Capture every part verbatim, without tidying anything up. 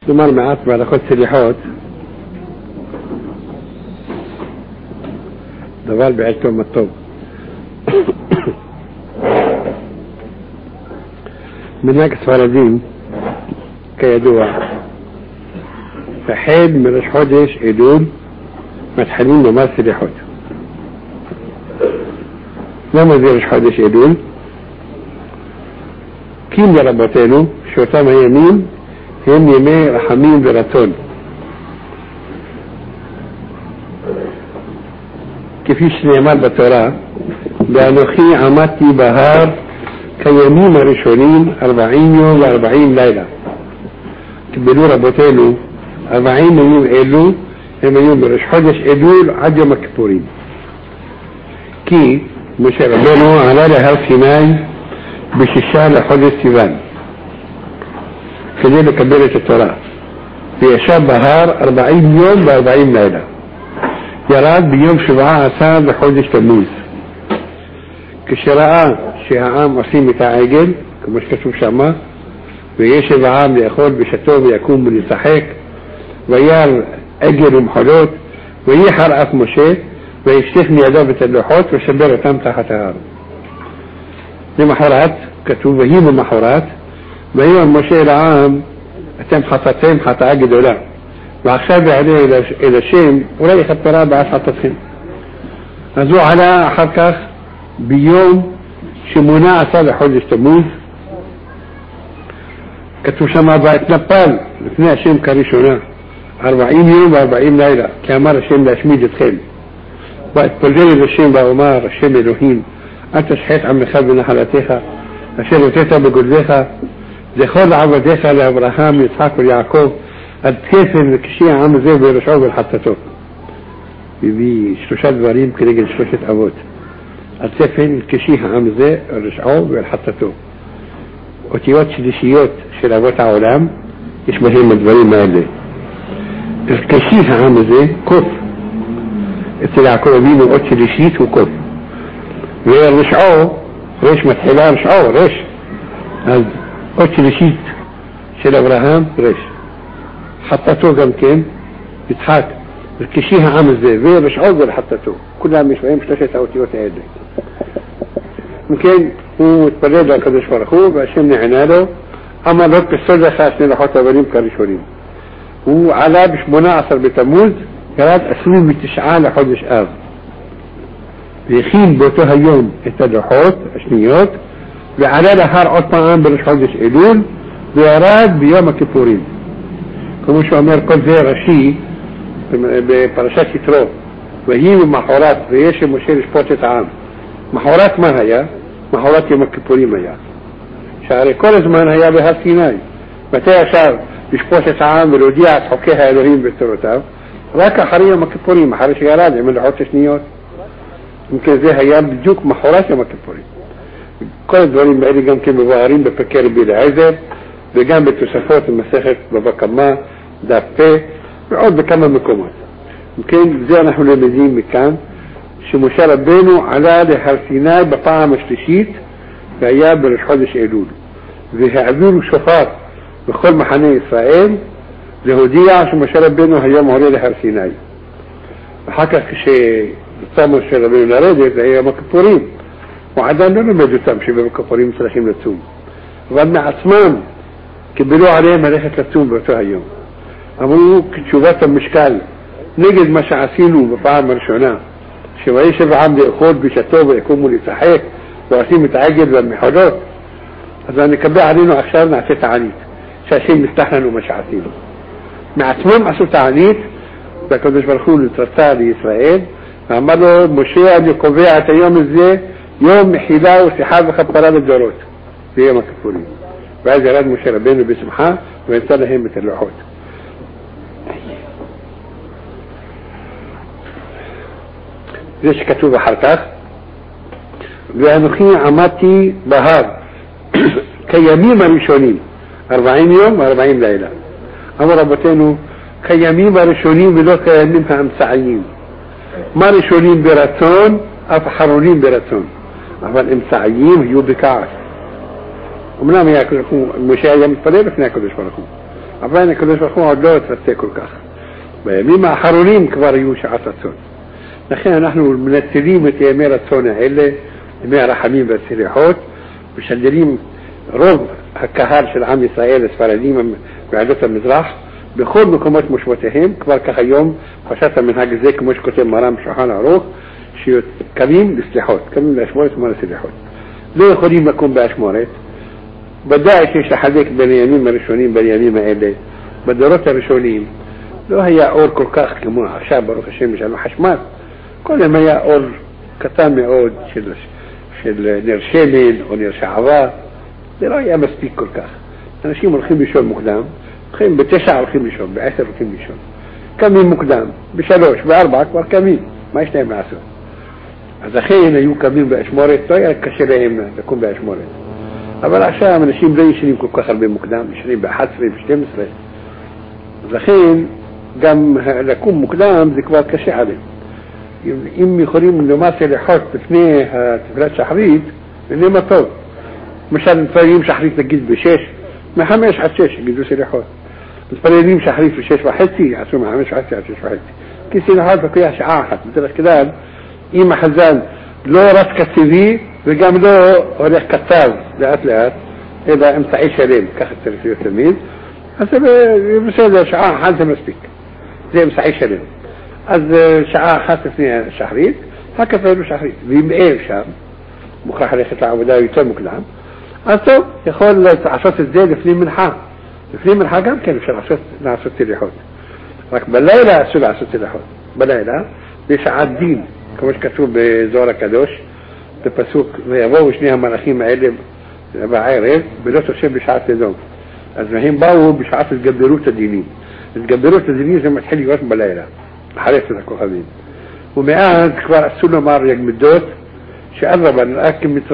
نمر معات بعد خد سليحات دبال بعدتهم الطوب من هناك سفردين كيدوع فحيد من الحدش يدول متحنين نمار سليحات لما زي الحدش يدول كيم يربطينه شو تم يمين هم يمي رحمين براتون كيفيش نعمل بالتوراة بأنوخي عمتي بهار كيميم رشونين أربعين يوم وأربعين ليلة كبلو ربطينه أربعين يوم إلو هم يوم رش حدش إدول عد يوم كبورين كي مش ربنا على لهر سيناي بششان لحدش سيفان كذلك كبيرة التوراة في شاب بهار أربعين يوم وأربعين ليلة يراد بيوم شبعاء عسار بحوجة تموز كشراء شهعام وصيمة عاقل كمش كتب شما ويشب عام لأخول بشتوب يكون من يصحيك ويار أجل ومحلوت ويحر أفمشه ويشتخني أدابة اللوحات وشبير تم تحتها لمحورات كتب هي من محورات وهي المشي العام أتم حطتين حتى عقد ولا وعشان عليه إلى شيء ولا يخطرها بعد حطتين أزو على حركة بيوم شمونا عصال حوج تموز كتو شما بعد نبال اثنين شيم كاريشونا أربعين يوم وأربعين ليلة كامار شيم لاشميد تخيل بعد بلدين الشيم بأمار الشيم الوهين أنت شحيت عم خبنا حالتيها الشيم وتيتا بقرديها زي خول عبديها لأبراهام يسحاق ويعقوب الكيف الكشيء عم زي بيرشعوا بالحطتو بيبي شلوشات باريم كريجل شلوشة أبوت الكيف الكشيء عم زي بيرشعوا بالحطتو وتيوت شلشيوت شلابوت عولام يشبهين مدبرين مالي الكشيء عم زي كف اتلعكوا بينه قوت شلشيت وكف ويرشعوا ريش متحلا رشعوا ريش قوت شلشيت شل أبراهام ريش حطتوه قم كين يتحاك الكشيها عامل زي فيه مش عوض حطتوه كلها مش فاهم اشتشت او تيوت عيدي ممكن هو تبريد لكدش فرخوه باشمني عناده اما لوك السودة خاشني لحوطة بريم كاريشورين هو على بش مناعصر بتموز قرات اسمين بتشعان لحوضش ارض بيخين بوتوها يوم اتدحوت اشنيوت بعلى لهار عطمان برش حوضش إلول بيراد بيوم كيبورين كما شو أمير كل زي رشي ببرشات يترو وهي من محورات ويش مشير شبوتة عام محورات ما هي محورات يوم كيبورين ما هي شعر كل زمان هي بها سيناي متى شعر بشبوتة عام ولوديعة حكيها إلهين بالتروتاو راك حرية يوم كيبورين ما حرش يراد من الحوتش نيوت يمكن زي هي بجوك محورات يوم كيبورين كل الدولين بعيد قام كم ببارين بفكر بالعزب بجانب التوسفات المساخة ببكما دافة بيعود بكما مكومات يمكن زي نحن لمزين مكان شو مشارب بينه على لحر سيناي بطاعة مشتشيت في أيام برشحودش إيلول زي عبيرو شفار بخل محاني إسرائيل لهودية شو مشارب بينه هيا مهوري لحر سيناي بحكا كشي بطامو الشارب بينه لارده زي هي مكبورين وعدان لنا ما جوتام شي بمكبورين مسلحين لتوم غنى عثمان كبلوا عليه مليحة لتوم بوتوها يوم أمرو كتشوبات المشكال نجد مشاعسينه بفعل مرشونا شوائي شبه عمد اخوض بشتوبة يكون مولي صحيح وعسين متعجل ومحولات هذا نكبه علينا أخشارنا عسي تعانيت شاشين مستحلن ومشاعسينه مع تمام عسو تعانيت بكدش برخول الترسال لإسرائيل عملوا مشيع لقبيعة يوم الزي يوم حلاء وسحاب خبرات الدروت في يوم الكفورين بعد يراد مشير بينه بسمحة وينسال همة اللوحات ليش كتوبة حركات بأنخي عمتي بهار كيميم رشونين أربعين يوم وأربعين ليلة أما ربطينه كيميم رشونين بلو كيميمها أمسعيين ما رشونين براتون أفحرونين براتون أما الأمسعيين هيو بكاعس ومنام يأكل لكم المشاية من الطريق بس نأكل إيش فرقهم אבל הקדוש ברוך הוא עוד לא התרצה כל כך. בימים האחרונים כבר יהיו שעת רצון. לכן אנחנו מנצלים את ימי רצון האלה, ימי הרחמים והסליחות, משדרים רוב הקהל של עם ישראל, הספרדים ועדות המזרח, בכל מקומות מושבותיהם, כבר כך היום פשט המנהג הזה, כמו שכותב מרן בשולחן ערוך, שקמים לסליחות, קמים לאשמורת כמו לסליחות. לא יכולים לקום באשמורת, ודאי שיש לחזק בין הימים הראשונים, בין הימים האלה, בדורות הראשונים, לא היה אור כל כך כמו עכשיו, ברוך השם, יש לנו חשמל. קודם היה אור קטן מאוד של, של נר שמן או נר שעבה, זה לא היה מספיק כל כך. אנשים הולכים לישון מוקדם, הולכים בתשע הולכים לישון, בעשר הולכים לישון. קמים מוקדם, בשלוש, בארבע כבר קמים, מה יש להם לעשות? אז אכן היו קמים באשמורת, לא היה קשה להם לקום באשמורת. אבל עכשיו אנשים לא ישנים כל כך הרבה מוקדם, ישנים ב-אחת עשרה ב-שתים עשרה. אז לכן גם לקום מוקדם זה כבר קשה עליהם. אם יכולים לומר סליחות לפני תפילת שחרית, זה מה טוב. למשל מתפללים שחרית נגיד בשש, מחמש עד שש יגידו סליחות. מתפללים שחרית בשש וחצי, יעשו מחמש וחצי עד שש וחצי. כי סליחות לוקח שעה אחת. בדרך כלל, אם החזן לא רץ קצבי וגם לא הולך קצר לאט לאט, אלא אמצעי שלם, ככה צריך להיות תמיד, אז זה בסדר, שעה אחת זה מספיק. זה אמצעי שלם. אז שעה אחת לפני השחרית, אחר כך תפילו שחרית. ואם אין שם, מוכרח ללכת לעבודה יותר מוקדם, אז טוב, יכול לעשות את זה לפני מנחה. לפני מנחה גם כן אפשר לעשות, לעשות סליחות. רק בלילה אסור לעשות סליחות. בלילה, בשעת דין, כמו שכתוב בזוהר הקדוש, בפסוק, ויבואו שני המלאכים האלה בערב, ולא תושב בשעת אדום. אז הם באו בשעת התגברות הדינים. התגברות הדינים זה מתחיל להיות בלילה, אחרי עשרת הכוכבים. ומאז כבר אסור לומר יגמדות, שאדרבה נראה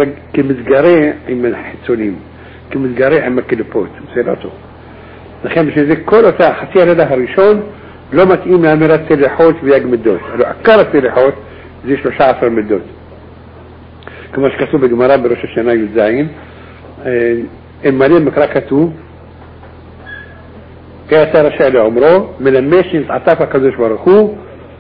כמתגרה עם החיצונים, כמתגרה עם הקליפות, זה לא טוב. לכן בשביל זה כל אותה חצי הלילה הראשון לא מתאים לאמירת סליחות ויגמדות. הלוא עיקר הסליחות זה שלושה עשר מדות. כמו שכתוב בגמרא בראש השנה י"ז, אין מלא מקרא כתוב, כי אתה רשאי לאומרו, מלמד שנתעטף הקדוש ברוך הוא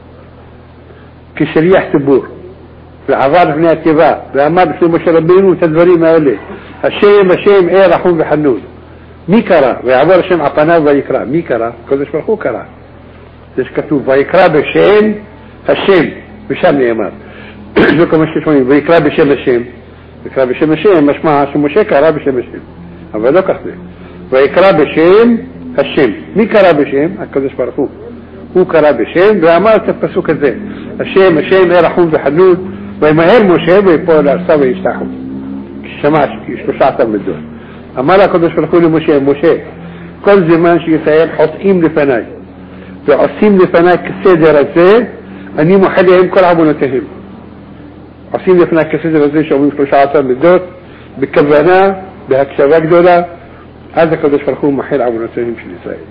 כשליח ציבור. ועבר לפני הטבע, ואמר בפני משה רבינו את הדברים האלה, השם, השם, אה רחום וחנון. מי קרא? ויעבור השם על פניו ויקרא. מי קרא? הקדוש ברוך הוא קרא. זה שכתוב, ויקרא בשם השם, ושם נאמר. זה כמו ששומעים, ויקרא בשם השם. ויקרא בשם השם, משמע שמשה קרא בשם השם. אבל לא כך זה. ויקרא בשם השם. מי קרא בשם? הקדוש ברוך הוא. הוא קרא בשם, ואמר את הפסוק הזה, השם, השם, אה רחום וחנון, וימהר משה ויפול לארצה וישתחו. כששמע שלושה עשר מדות. אמר הקדוש ברוך הוא למשה, משה, כל זמן שישראל חוטאים לפניי, ועושים לפניי כסדר הזה, אני מוחל להם כל עוונותיהם. עושים לפניי כסדר הזה שאומרים שלושה עשר מדות, בכוונה, בהקשבה גדולה, אז הקדוש ברוך הוא מוחל עוונותיהם של ישראל.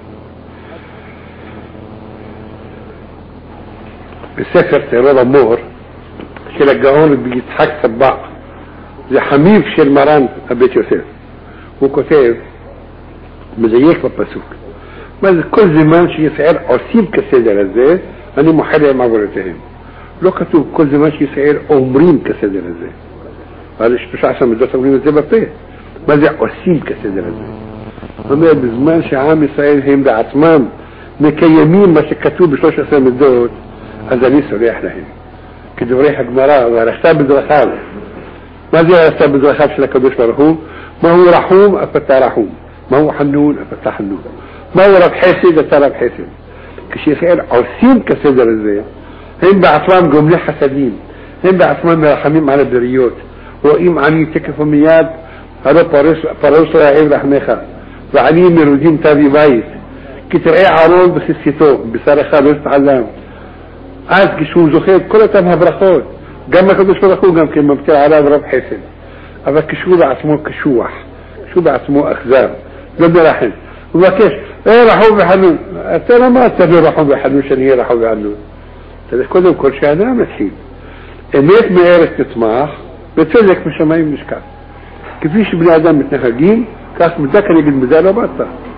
בספר טרור המור, של הגאון ביצחק סבח, זה חמיב של מרן הבית יוסף. הוא כותב, מדייק בפסוק, מה זה כל זמן שישראל עושים כסדר הזה, אני מוחל להם עוונותיהם. לא כתוב כל זמן שישראל אומרים כסדר הזה. אבל שלושה עשר מדות אומרים את זה בפה. מה זה עושים כסדר הזה? זאת אומרת, בזמן שהעם ישראל הם בעצמם מקיימים מה שכתוב בשלוש עשרה מדות, אז אני סולח להם. כדברי הגמרא, והלכת בדרכיו. מה זה הלכת בדרכיו של הקדוש ברוך הוא? מה הוא רחום? אף אתה רחום. מה הוא חנון? אף אתה חנון. מה הוא רב חסד? אתה רב חסד. כשישראל עושים כסדר הזה, הם בעצמם גומלי חסדים. הם בעצמם מרחמים על הבריות. רואים עני תקף ומיד, הלא פרוס רעב לחמך. ועני מרודים תביא בית. כי תראה ערון בחזקתו, בשרך לא יתעלם. אז כשהוא זוכה את כל אותם הברכות, גם הקדוש ברוך הוא גם כן מבטל עליו רב חסד. אבל כשהוא בעצמו קשוח, כשהוא בעצמו אכזר, לא מרחם. הוא מבקש, אה רחום וחנון. אתה לא מה אתה לא רחום וחנון שאני אהיה רחום וחנון? צריך קודם כל שאדם מתחיל. אמת מארץ תצמח, וצדק משמיים נשכח. כפי שבני אדם מתנהגים, כך מדע כנגד מדע לא באת.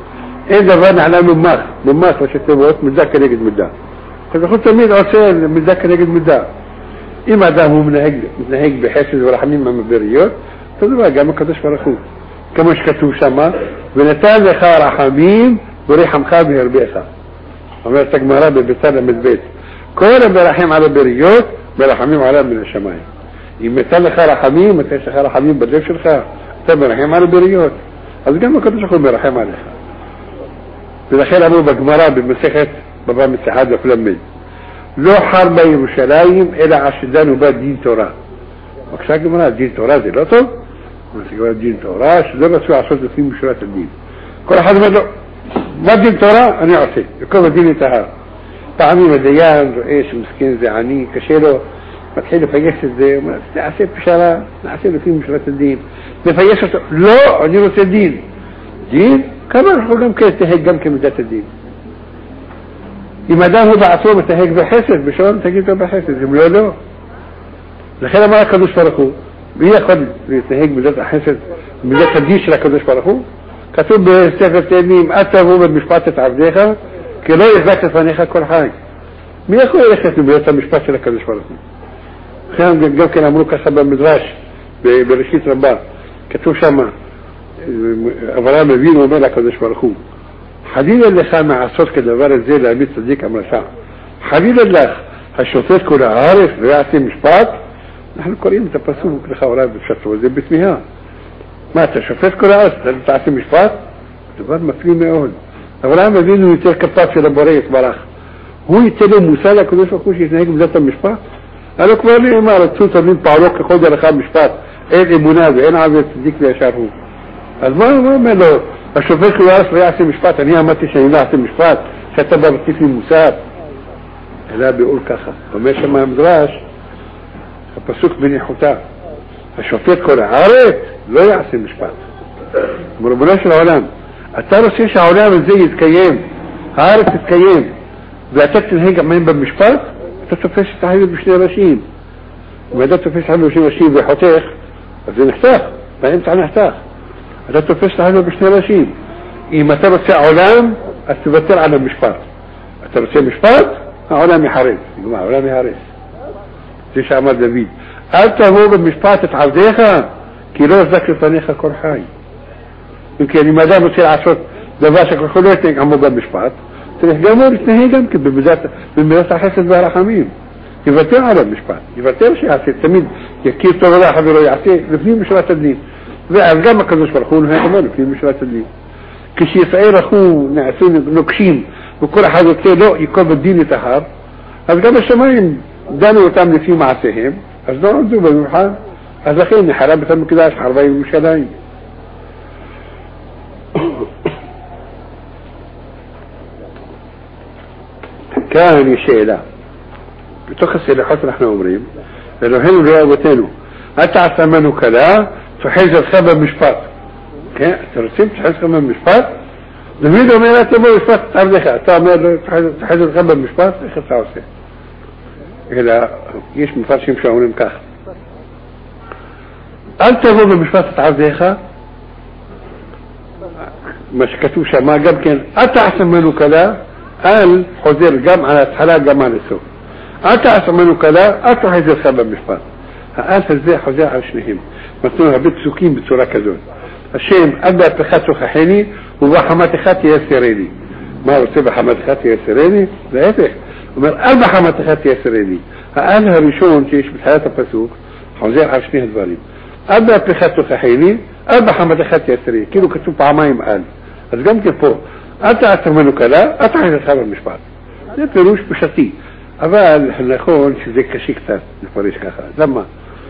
إذا بنا على مماخ مماخ وشتبوت متذكر يجد مدة إذا كنت تلميذ عسير متذكر يجد مدة إما دام هو منهج منهج بحسد ورحمين ما مبريوت تدرى قام كدش فرخو كما شكتو شما بنتال خار حميم وريح مخابه ربيعها وما تجمع ربي بتسلم البيت كل برحيم على بريوت برحميم على من الشمايل يمثل خار حميم مثل خار حميم بدلش الخار تم برحيم على بريوت هذا قام كدش أقول برحيم عليها بالأخير أبو بجمرة بمسيخة بابا مسيحات وفلمي لو حرب يروشلايم إلى عشدان وبعد دين توراه وكساك منا دين توراه دي لا طب مسيحات دين توراه شو ده بس هو عصوت فيه مشروعات الدين كل حد ما له ما دين توراه أنا أعطي يكون دين انتهى تعميم ديان رئيس مسكين زعاني كشيله ما تحيله فيش زي ما تعسيب بشارة نعسيله فيه مشروعات الدين بفيش لا أجيله الدين دين كمان حكم كده تهيج جم كمدات الدين إما دام هو بعثوه تهيج بحسد بشون تهيج بحسد يقولوا له لخير ما كانوش فرقوه بياخد تهيج مدات حسد مدات الديش لا كانوش فرقوه كتب بسيف التأميم أتى هو بالمشبات تعبديها كلا يزاك فانيخا كل حاجة بياخد يخد مدات المشبات لا كانوش فرقوه خير جم كان أمره كسب المدراش برشيد رباه كتب شما أبرام بين وملا كدش فرخو حديد اللي خامع عصوت كده بارد زي لعبيد صديق أمر ساعة حديد اللي هالشوطيت كله عارف رياعتي مشبات نحن الكوريين تبسوه كده خورات بشتوا زي باسمها ما تشوفيت كله عارف تعطي مشبات تبار مفلين يقول أبرام بين يتركبات في لبورية براخ هو يتلو موسى لك كدش فرخوش يتنهيك بذات المشبات قالوا كباري إمارة توتا من طاروك خود رخام مشبات ايه منابع ايه عاوز تصديق لي شارهو ما ما لو اشوفك كل راس رياسي مشفات هي ما تشي لا مشفات كتب بكيف موسى لا بيقول كخا فماشي ما مدراش فبسوك بني حتا اشوفك كل عارف لا يعسي مشفات مربناش العلام التارس ايش علام زي يتكيم عارف تتكيم ذاتك هيك ما ينبب مشفات تتفش تحيل بشني رشيم ما ده تفش حلو بشني رشيم بحطيخ زي نحتاج ما انت عن نحتاج لا تفش حلو بشني رشيم إما ترسي علام التبتر على المشفات الترسي مشفات علامي حريص يا جماعه علامي حريص ليش عمل دافيد انت هو بالمشفات تعوديها كيلو ذكر طنيخه كل حاجه يمكن ما دام تصير عشرة دباشك خلوتك عمو بالمشفات تروح جمهور تنهي يمكن ببدايه بالمدرسه حسد بها رحمين يفتر على المشفات يفتر شيء عسير تمين كيف تغلى حبيرو يعسير الاثنين مشروعات الدين الجامعة كانوش فرخون هاي كمان في مشروعات الدين كشي فقير اخوه نعسين نكشين وكل حاجة تلو يكون بالدين يتحار الجامعة الشمالين دانوا وتعمل فيه مع سهم أصدقوا عندوا بالمحال أزاخين حرام بتعمل كداش حربين ومشالين كان يشيء لا بتخص اللي حصل احنا عمرين لانه هنا روايتينه اتعس منك لا تحيز الخبر مشفات ترسمت تحيز الخبر مشفات لميدو ميلا تبو مشفات تعرف لك تحيز الخبر مشفات اخر تعوسي إلا يش مفارش يمشي عمري مكاخ أنت هو مشفات تعرف لك مش كتوشة ما قبل كان اتعس منك لا قال حذير جمع على حلا جمع للسوق اتعس منك لا اتحيز الخبر مشفات قال ازاي حذير عشنهم مثلا بيت سكين بصورة كذول الشيء أبدا بخاتو خحيني وبحمات خاتي يسيريني ما هو سيب حمات خاتي يسيريني لا يفح ومن أربع حمات خاتي يسيريني قالها ريشون تيش بحياة الفسوق حوزير عشنيه الظالم أبدا بخاتو خحيني أربع حمات خاتي يسيريني كيلو كتوب عمايم قال بس قام كيفو أتا أكثر منك لا أتعيد الخبر مش بعد يبتروش بشتي أبا الحلاخون زي كشيكتا الفريش كخا لما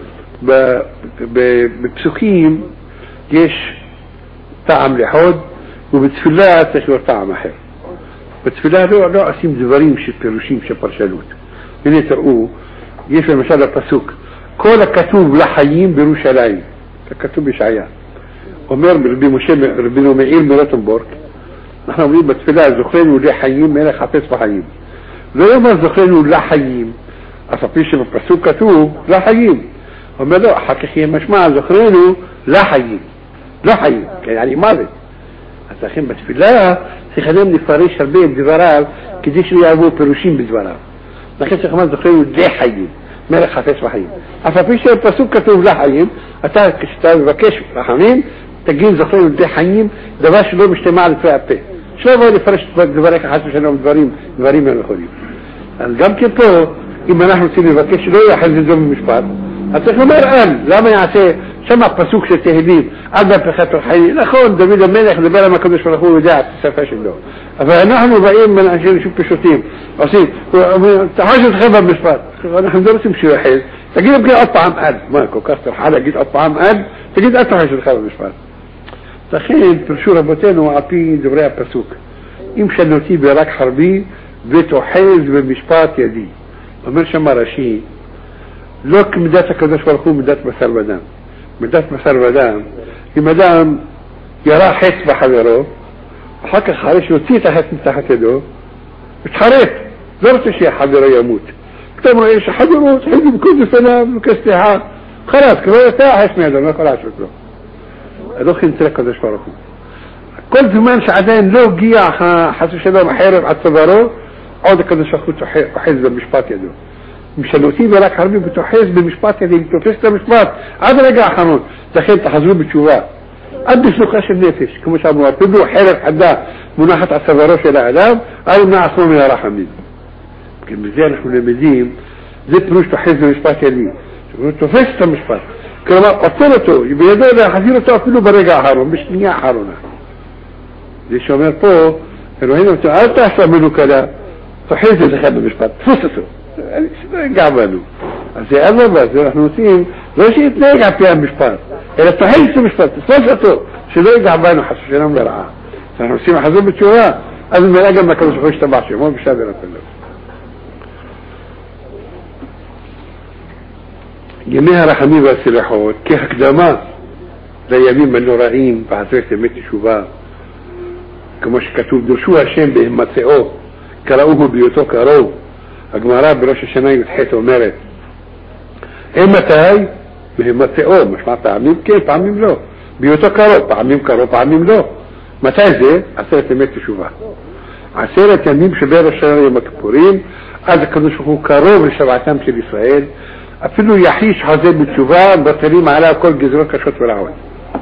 ببسوكيم جيش طعم لحود وبتفلات تشور طعم حلو بتفلات له له اسيم زبريم شي بيروشيم شي برشلوت اللي ترقوه جيش المسألة بسوك كل كتوب لحيين بروشلايم كتوب إشعياء ومر ربي مشي ربي نوميئيل مراتنبورغ نحن نقول بتفلات زخرين ولي حيين مالك حفيظ بحيين لا يوم الزخرين ولا حيين أصفيش بسوك كتوب لا حيين وماذا حقيقي مش مع زخرينه لا حيين لا حيين يعني ماذا אז לכן בתפילה צריכים לפרש הרבה דבריו כדי שלא יעברו פירושים בדבריו. לכן צריך לומר זוכרים די חיים, מלך חפץ בחיים. אף על פי שהפסוק כתוב לחיים, אתה כשאתה מבקש רחמים, תגיד זוכרים די חיים, דבר שלא משתמע לפי הפה. שלא יבוא לפרש דבריך חס ושלום דברים, דברים לא יכולים. אז גם כן פה, אם אנחנו רוצים לבקש שלא יחז את זה במשפט, אז צריך לומר אל, למה יעשה שם הפסוק של תהילים, עד מהפכת החיים, נכון, דוד המלך דבר עם הקדוש ברוך הוא יודע את השפה שלו, אבל אנחנו באים בין אנשים שוב פשוטים, עושים, תחש אתכם במשפט, אנחנו לא רוצים שהוא יחז, תגיד להם עוד פעם אל, מה, כל כך תרחה להגיד עוד פעם אל, תגיד אל תחש אתכם במשפט. לכן פרשו רבותינו על פי דברי הפסוק, אם שנותי ברק חרבי ותוחז במשפט ידי. אומר שם רש"י, לא כמידת הקדוש ברוך הוא מידת בשר ודם. מידת בשר ודם, אם אדם ירה חץ בחברו, אחר כך אחרי שיוציא את החץ מתחת ידו, מתחרט, לא רוצה שהחברו ימות. פתאום רואה שחברו, תחידו בקוד לפניו, וכסתיחה, חלס, כבר יצא החץ מידו, לא יכול לעשות לו. לא חינצה לקדוש ברוך הוא. כל זמן שעדיין לא הגיע חס ושלום החרב עד צווארו, עוד הקדוש ברוך הוא תוחז במשפט ידו. משנותי ורק חרבי ותוחז במשפט ידי, תופס את המשפט עד הרגע האחרון. לכן תחזרו בתשובה. עד בשלוחה של נפש, כמו שאמרו, אפילו חרב חדה מונחת על צווארו של האדם, אל ימנע עצמו מן הרחמים. כי בזה אנחנו למדים, זה פירוש תוחז במשפט ידי. הוא תופס את המשפט. כלומר, עוצר אותו, בידו להחזיר אותו אפילו ברגע האחרון, בשנייה האחרונה. זה שאומר פה, אלוהים אותו, אל תעשה מנוקלה, תוחז את זה במשפט, תפוס אותו. שלא יגע בנו. אז זה אדרבה, זה אנחנו עושים, לא שיתנהג על פי המשפט, אלא תוחז את המשפט, תפוס אותו, שלא יגע בנו, חס ושלום לרעה. אנחנו עושים לחזור בתשובה, אז נראה גם לקדוש ברוך הוא ישתבח שמו, בשעה ורפלו. ימי הרחמים והסליחות כהקדמה לימים הנוראים בעזרת אמת תשובה, כמו שכתוב דרשו השם בהמצאו קראוהו בהיותו קרוב. הגמרא בראש השנה י"ח אומרת מתי? בהמצאו, משמע פעמים כן, פעמים לא, בהיותו קרוב, פעמים קרוב, פעמים לא. מתי זה? עשרת אמת תשובה, עשרת ימים שבין ראש השנה יום הכיפורים, אז הקדוש ברוך הוא קרוב לשבעתם של ישראל, אפילו יחיש חוזר בתשובה, בטלים עליו כל גזרות קשות ורעות.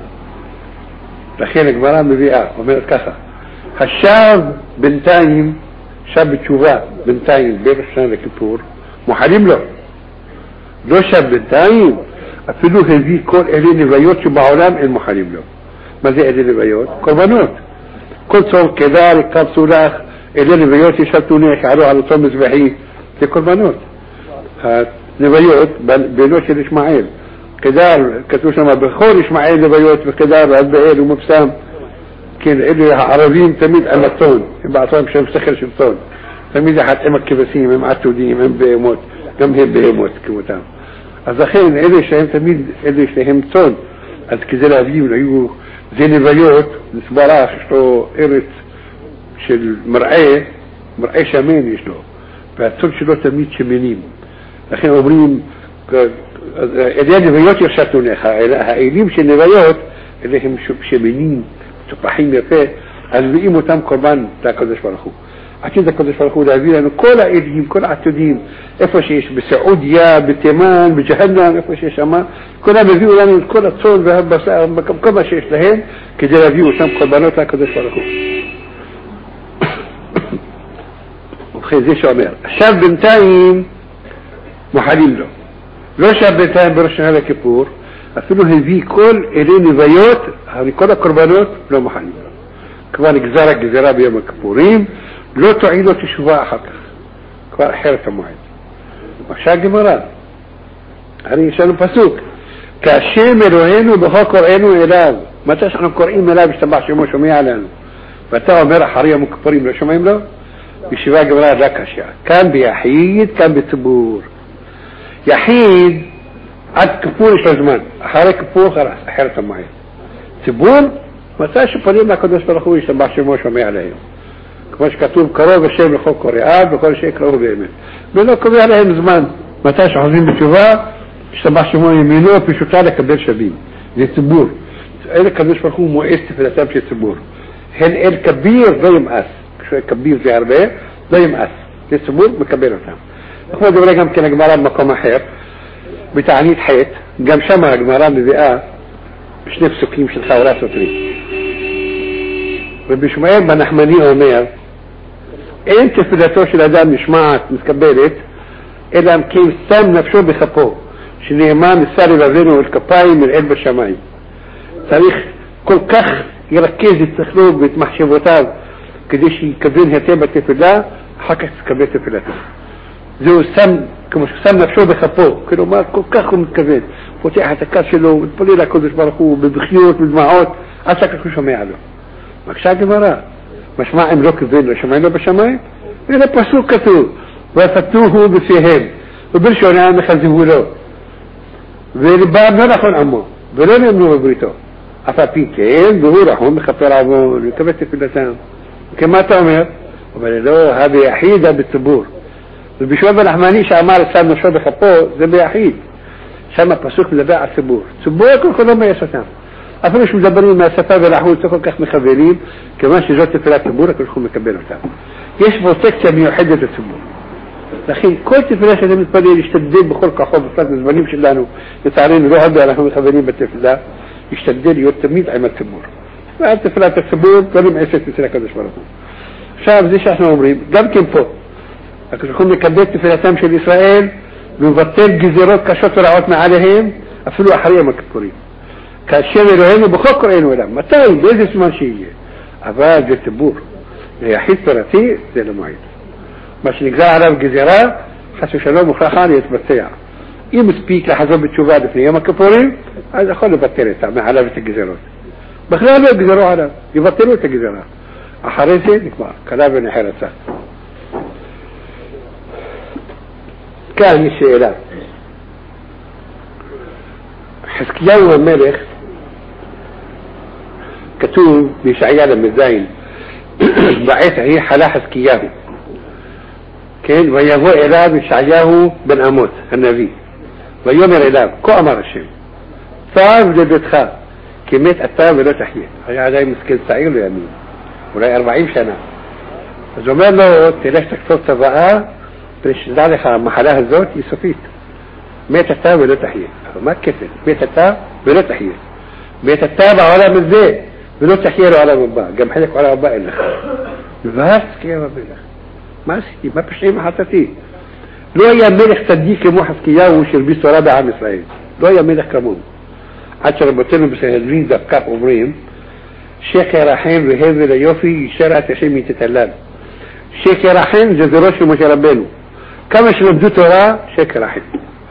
לכן הגמרא מביאה, אומרת ככה, השב בינתיים, שב בתשובה בינתיים בין השנה לכיפור, מוחלים לו. לא שב בינתיים, אפילו הביא כל אלה נוויות שבעולם אין מוחלים לו. מה זה אלה נוויות? קורבנות. כל צום קדר, קב סולח, אלה נוויות ישבתו נעקעלו על אותו מזבחי, זה קורבנות. נוויות בינו של ישמעאל, קדר, כתוב שם בכל ישמעאל נוויות וקדר ועד באל ומבשם. כן, אלה הערבים תמיד על הצאן, הם בעצמם שהם שכל של צאן, תמיד אחת הם הכבשים, הם עתודים, הם בהמות, גם הם בהמות כמותם. אז לכן אלה שהם תמיד, אלה שהם צאן, אז כדי להבין, היו זה נוויות, נסברה שיש לו ארץ של מראה, מראה שמן יש לו, והצאן שלו תמיד שמנים. לכן אומרים, אלה הנוויות ירשתו נך, האלים של נוויות, אלה הם שמנים, צופחים יפה, אז מביאים אותם קורבן לקדוש ברוך הוא. עתיד הקדוש ברוך הוא להביא לנו כל האלים, כל העתודים, איפה שיש בסעודיה, בתימן, בג'הנם, איפה שיש שם, כולם הביאו לנו את כל הצאן והבשר, כל מה שיש להם, כדי להביא אותם קורבנות לקדוש ברוך הוא. ובכן זה שאומר, עכשיו בינתיים מוחלים לו. לא שב בינתיים בראש השנה לכיפור, אפילו הביא כל אלה נוויות, כל הקורבנות לא מוחלים לו. כבר נגזר הגזרה ביום הכיפורים, לא תועיל לו תשובה אחר כך. כבר אחרת המועד. עכשיו גמרא. הרי יש לנו פסוק. כהשם אלוהינו בכל קוראינו אליו. מתי שאנחנו קוראים אליו השתבח שמו שומע לנו. ואתה אומר אחרי יום הכיפורים לא שומעים לו? בישיבה גמרא רק קשה. כאן ביחיד, כאן בציבור. יחיד עד כיפור יש לו זמן. אחרי כיפור חלס, אחרת המועד. ציבור, מתי שפונים לקדוש ברוך הוא ישתבח שמו שומע להם. כמו שכתוב קרוב השם לכל קוראיו וכל שיקראו באמת. ולא קובע להם זמן. מתי שחוזרים בתשובה, ישתבח שמו ימינו פשוטה לקבל שבים. זה ציבור. אלה קדוש ברוך הוא מואס תפילתם של ציבור. هن الكبير ضي مقاس شوي كبير زي عربية ضي مقاس السبور مكبر وتام اخوة دولة قام كان جماران مقام حير بتعنيد حيط قام شمع جماران ببقى مش نفسه كي مش الخاورات وتري وبشمعين بنحمنيه ومير انت في ذاتوش الاداء مش معك متكبرت الا مكين سام نفسه بخطوه شنو امام الساري بابينه والكباي من علب الشماي تاريخ كل كخ يركز التخلوق بتمحشبوتاب كديش يكبرين هتيبة في الله حكت كبيرت في الله زو السم كمش سم نفسه بخطوه كانوا ما كل كخ متكبر فتيحة تكاشلوا البوليلا كدش برخوه بالبخيوت بالمعوت أساك كل شو ما يعلو مكشاك مرة مش ما عملوك الزين وشمعينه بشمعين إذا بسوك كتو وفتوه بسيهم وبرشوا نعم خزيبوا له والباب نرخون عمو بلون يمنوا ببريتو أفابيكين ظهورهم بخطر عمون وكبت في اللسان كما تأمر وبالي له هذه يحيدة بالتبور وبشوى بالأحمانيش أعمال السام نشوى بخطوه زي بيحيد شما بسوك لباع السبور سبور كل كلهم ما يستطيع أفرش مدبرين ما سفاب الأحوال تكون كخ مخبرين كمان شجرة الثلاث سبورة كلهم مكبرين وتعب يشبه تكتب يحدد السبور لكن كل تفلاش هذا متبدل يشتدين بخلق أخوض الثلاث مزبانين مش لانه يتعرين له هذا لهم مخبرين بالتفلا يشتدين يتميد عمل السبور فأنت ثلاث السبور قالوا معيشة مثل كذا شبركم شاب زيش احنا عمرين قام كم فوق لكن كنا كبيت في الأتامش الإسرائيل بنبطل جزيرات كشطر عواتنا عليهم أفلوا أحرية مكبرين كالشيء لهنا بخكر عين ولا متى بيزس ماشية أفاد التبور يحيط فراتي زي المعيد مش نجزاء على الجزيرة حسوا شلون مخاخان يتبتيع يمس بيك لحظة بتشوفها في يوم كبورين هذا خلوا بطلوا تعمل علامة الجزيرات بخلال الجزيرات على يبطلوا الجزيرات أحريسي نكبر كلام نحرسه كان الشيء حسكيان والملك كتوب بشعيان المزاين بعث هي حلا حسكياه كان ويهو إله بشعياه بن أموت النبي ويومر إله كو أمر الشيء صار لبتخا كمية أتام ولا تحيي هي هذا مسكين سعير له يمين ولا أربعين سنة زمان له تلاش تكتب تبقى بريش ذلك محلاها الزوت يسفيت ميت التاب ولا تحيي ما كفت ميت التاب ولا تحيي ميت التاب ولا من ذي ولا تحيي ولا من باء جم حدك ولا باء إلا بس كيف ما بينه ما سكي ما بشيء ما حطتيه لو يا ملك تديك موحد كياه وشربيس رابع عن إسرائيل لو يا ملك كمون عشر بطلوا بسهلين دبكاء عمرين شيخ رحيم وهذا ليوفي شرع تشمي تتلال شيخ رحيم جزروش مشربينه كما شنبدو ترى شيخ رحيم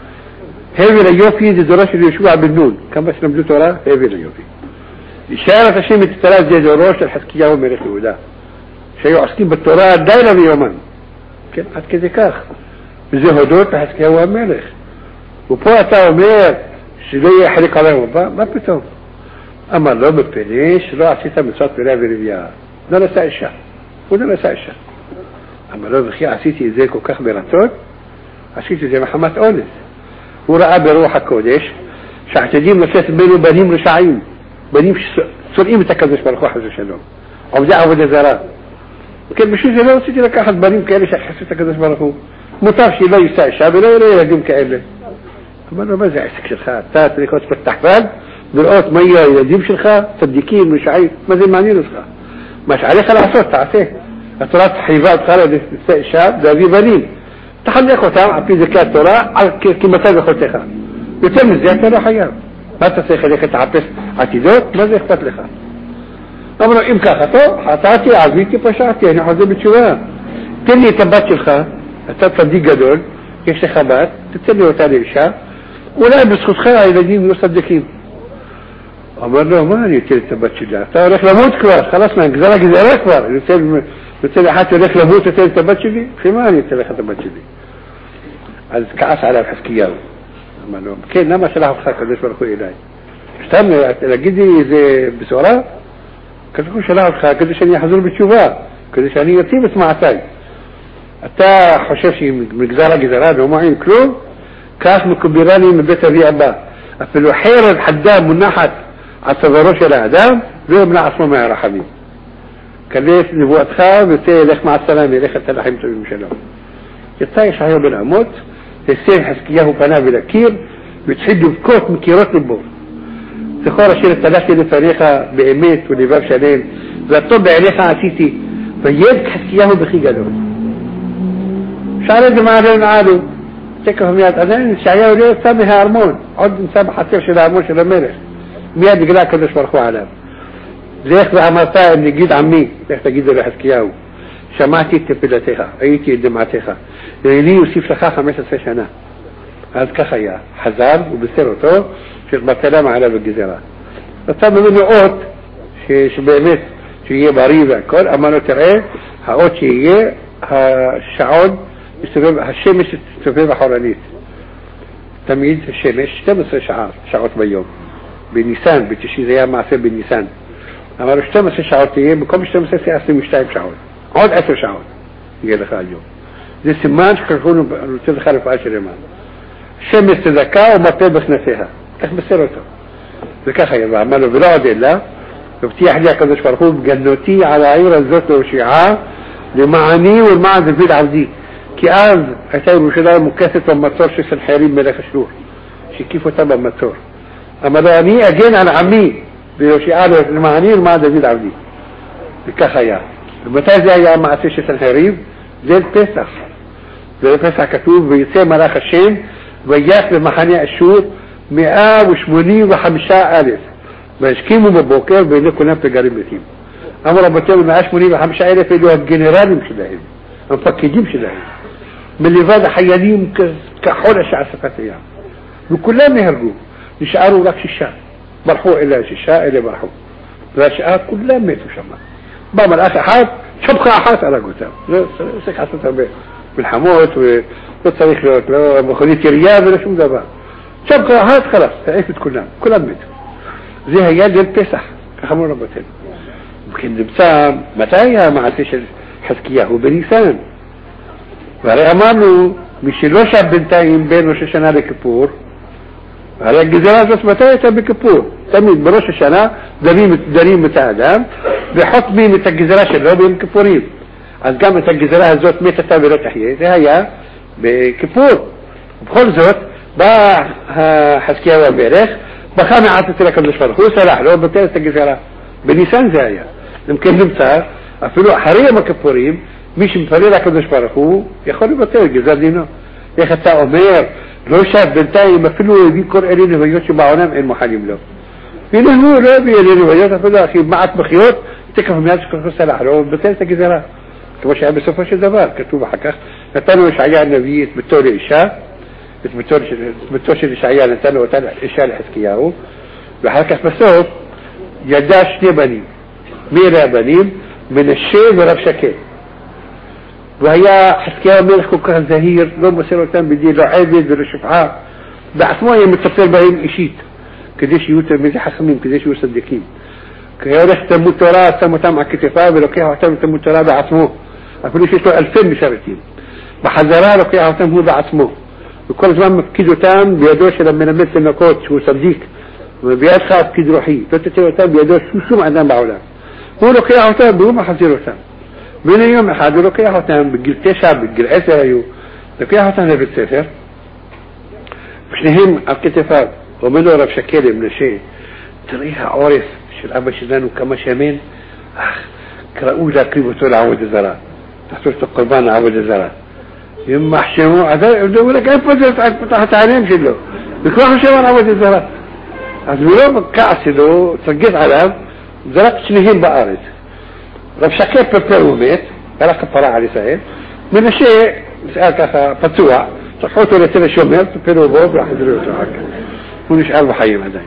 هذا ليوفي جزروش يشوع بالنون كما شنبدو ترى هذا ليوفي إشارة تشمي تتلال جزروش الحسكية وملك ولا شيء عسكين بالتوراة دايرة بيومان كان قد كذا كاخ بزي هدوت الحسكية وملك وبوعتا ومير شلية حريق عليهم ما بتهم أما لو ببنيش لو عسيتا من صوت بلا بريبيا لا نساء الشاه ولا نساء الشاه أما لو بخي عسيتي إزيكو كاخ براتون عسيتي زي محمد أولس ورأى بروح كودش شعتدين مسيس بينه بنيم رشعين بنيم سرقين بتكذش برخوح حزو شلوم عبداء عبد الزراء كان بشو زلو سيتي لك أحد بنيم كألي شحسو تكذش برخوح مطافشي لا يساء الشاه بلا لا يهدم كألي أما لو ما زي عسك شرخات تات ريكوت بالتحفال بالقوت مية يجيب شرخة صديقين مش عايز ما زي معني نسخة مش عليه خلع صوت تعسيه اطرات حيبات خلع الشاب ده بي بنين تخلي اخو تعمل في ذكاء التوراة على كما تابع اخو تخا يتم الزيادة له حيام ما تسيخ لك تعبس عتيدوت ما زي اختت لخا أمنا إمكا خطو حطاتي عزيتي بشاتي يعني حوزي بتشوها تلي تبات الخا تتصدي قدول يكش خبات تتلي وتالي الشاب ولا بسخط خير يلدين يصدقين أمر له ما يتلي تبات شجاع ترى رخ لموت كبار خلاص ما نقدر جزيرة كبار يتلي يتلي حتى رخ لموت يتلي تبات شجاع في ما يتلي تبات شجاع از كأس على الحسكية أمر له كين نما سلاح بخاك قديش برخو إلهي اشتمني لقيدي زي بسورة كتكون سلاح بخاك قديش أن يحضر بتشوفها قديش أن يتيب اسمع تاي أتا حشاشي من جزارة جزارات ومعين كلهم كاس مكبراني من بيت أبي أبا في الوحيرة الحدام من ناحية التضرش الأعدام ليه من عصمه ما يرحمين كليت نبوتך ותלך مع السلامة ילך את הלחים טובים שלו. יצא ישעיהו בן אמוץ, הסב חזקיהו פניו אל הקיר והתחיל לבכות מקירות ליבו. זכור אשר תלכתי לפניך באמת ולבב שלם והטוב בעיניך עשיתי, ויבך חזקיהו בכי גדול. שאל את זה מעלה מעלו, תקף מיד, עדיין ישעיהו לא יצא מהארמון, עוד נמצא בחצר של הארמון של המלך, מיד נגלה הקדוש ברוך הוא עליו. לך ואמרת אל נגיד עמי, לך תגידו לחזקיהו, שמעתי את תפילתך, הייתי את דמעתך, ואני יוסיף לך חמש עשרה שנה. אז כך היה, חזר ובישר אותו שבטלה מעלה בגזרה. רצה ממנו אות שבאמת שיהיה בריא והכל, אמר לו תראה, האות שיהיה השעון, השמש תסתובב אחורנית. תמיד השמש שתים עשרה שעות, שעות ביום. בניסן, בתשיעי זה היה מעשה בניסן. אמר לו שתים עשרה שעות תהיה, במקום שתים עשרה תהיה עשרים ושתיים שעות. עוד עשר שעות יהיה לך היום. זה סימן שכחונו, אני רוצה לך רפואה של ימן. שמש צדקה ומרפא בכנפיה. כך בסר אותו. וכך היה, ואמר לו, ולא עוד אלא, ובטיח לי הקדוש ברוך הוא, בגנותי על העיר הזאת להושיעה, למעני ולמען דוד עבדי. כי אז הייתה ירושלים מוקפת במצור של סנחריב מלך אשור, שהקיף אותה במצור. אמר לו, אני אגן על עמי, ויושיעה למעני ולמען דוד עבדי. וכך היה. ומתי זה היה המעשה של סנחריב? זה פסח. זה פסח כתוב, ויצא מלאך השם, ויח במחנה אשור מאה ושמונים וחמישה אלף. והשכימו בבוקר והנה כולם פגרים מתים. אמרו רבותינו, מאה ושמונים וחמישה אלף אלו הגנרלים שלהם, המפקדים שלהם. מלבד החיילים כחול השעה שפת הים. וכולם נהרגו. נשארו רק שישה. ברחו אלה שישה, אלה ברחו. והשעה כולם מתו שם. בא מלאך אחד, שבחה אחת הרג אותם. לא צריך לעשות הרבה מלחמות ולא צריך להיות, לא מכונית ירייה ולא שום דבר. שבחה אחת חלס, תעיף את כולם. כולם מתו. זה היה ליל פסח, כך אמרו רבותינו. וכן נמצא, מתי היה המעשה של חזקיהו? בניסן. והרי אמרנו, מי שלא שב בינתיים בין ראש השנה לכיפור, הרי הגזרה הזאת מתי הייתה בכיפור? תמיד בראש השנה דנים את האדם וחותמים את הגזרה שלו ביום כיפורים. אז גם את הגזרה הזאת מתתה ולא תחיה, זה היה בכיפור. ובכל זאת, בא חזקיהו המלך, בכה מעט אצל הקדוש ברוך הוא, סלח לו, בטל את הגזרה. בניסן זה היה. אם כן נמצא, אפילו אחרי יום הכיפורים, מי שמפלל לקדוש ברוך הוא, יכול לבטל את גזר דינו. איך אתה אומר, לא שב בינתיים, אפילו הביא כל אלה נביות שבעולם אין מוחלים לו. והנה הוא לא הביא אלה נביות, אפילו אחי מעט מחיות, תקף מיד שכתוב סלח לו, ובטל את הגזרה. כמו שהיה בסופו של דבר, כתוב אחר כך, נתנו ישעיה הנביא את ביתו לאישה, את ביתו של ישעיה נתנו אותה אישה לחזקיהו, ואחר כך בסוף ידע שני בנים. מי אלה הבנים? מנשה ורב שקד. והיה חזקיהו המלך כל כך זהיר, לא מוסר אותם בדין, לא עבד ולא שפחה. בעצמו היה מטפל בהם אישית, כדי שיהיו תלמידי חכמים, כדי שיהיו צדיקים. כי היה הולך תלמוד תורה, שם אותם על כתפיו ולוקח אותם לתלמוד תורה בעצמו. אפילו שיש לו אלפי משרתים. בחזרה לוקח אותם הוא בעצמו. וכל הזמן מפקיד אותם בידו של המלמד תינוקות, שהוא צדיק. ובידך הפקיד רוחי. לא תתן אותם בידו שום אדם בעולם. הוא לוקח אותם והוא מחזיר אותם. בין היום אחד הוא לוקח אותם בגיל תשע, בגיל עשר היו, לוקח אותם לבית ספר, ושניהם על כתפיו, אומר לו רב שקד מנשה, תראי העורף של אבא שלנו כמה שמן, אך, קראו להקריב אותו לעבוד הזרה, תחתור את הקורבן לעבוד הזרה. הם מחשמו, אז הוא רק איפה זה פתח את העיניים שלו, וכבר חשב על עבוד הזרה. אז הוא לא כעס שלו, צגת עליו, זרק שניהם בארץ. רב שקד פרפר ומת, היה כפרה על ישראל, מנשה, נשאר ככה פצוע, צחו אותו לתל השומר, פרפרו בו וחזרו אותו אחר כך. הוא נשאר בחיים עדיין.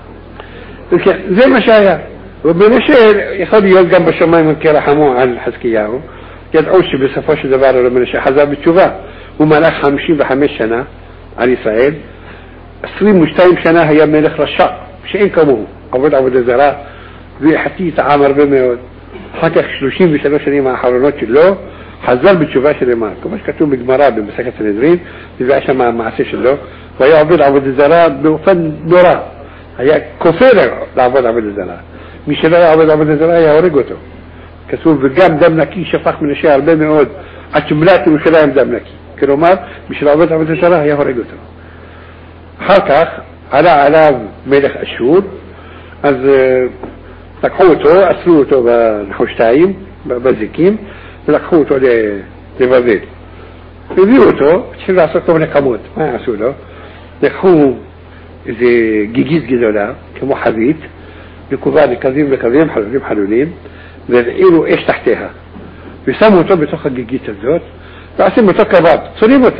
זה מה שהיה. ומנשה יכול להיות גם בשמיים כרחמו על חזקיהו, ידעו שבסופו של דבר מנשה חזר בתשובה. הוא מלך חמישים וחמש שנה על ישראל, עשרים ושתיים שנה היה מלך רשע, שאין כמוהו, עבוד עבודה זרה, והחטיא את העם הרבה מאוד. אחר כך שלושים ושלוש שנים האחרונות שלו חזר בתשובה שלמה, כמו שכתוב בגמרא במסכת סנהדרין, זה שם המעשה שלו, והיה עובד עבודה זרה באופן נורא, היה כופר לעבוד עבודה זרה. מי שלא היה עובד עבודה זרה היה הורג אותו. כתוב וגם דם נקי שפך מן השער הרבה מאוד עד שמלאת ירושלים דם נקי. כלומר בשביל לעבוד עבודת זרה היה הורג אותו. אחר כך עלה עליו מלך אשור, אז לקחו אותו, אסרו אותו בנחושתיים, בזיקים, ולקחו אותו לבבל. הביאו אותו, צריכים לעשות לו נקמות. מה יעשו לו? לקחו איזה גיגית גדולה, כמו חבית, נקובה לקווים לקווים, חלולים חלולים, והבעירו אש תחתיה. ושמו אותו בתוך הגיגית הזאת, ועשים אותו קבב, צולים אותו.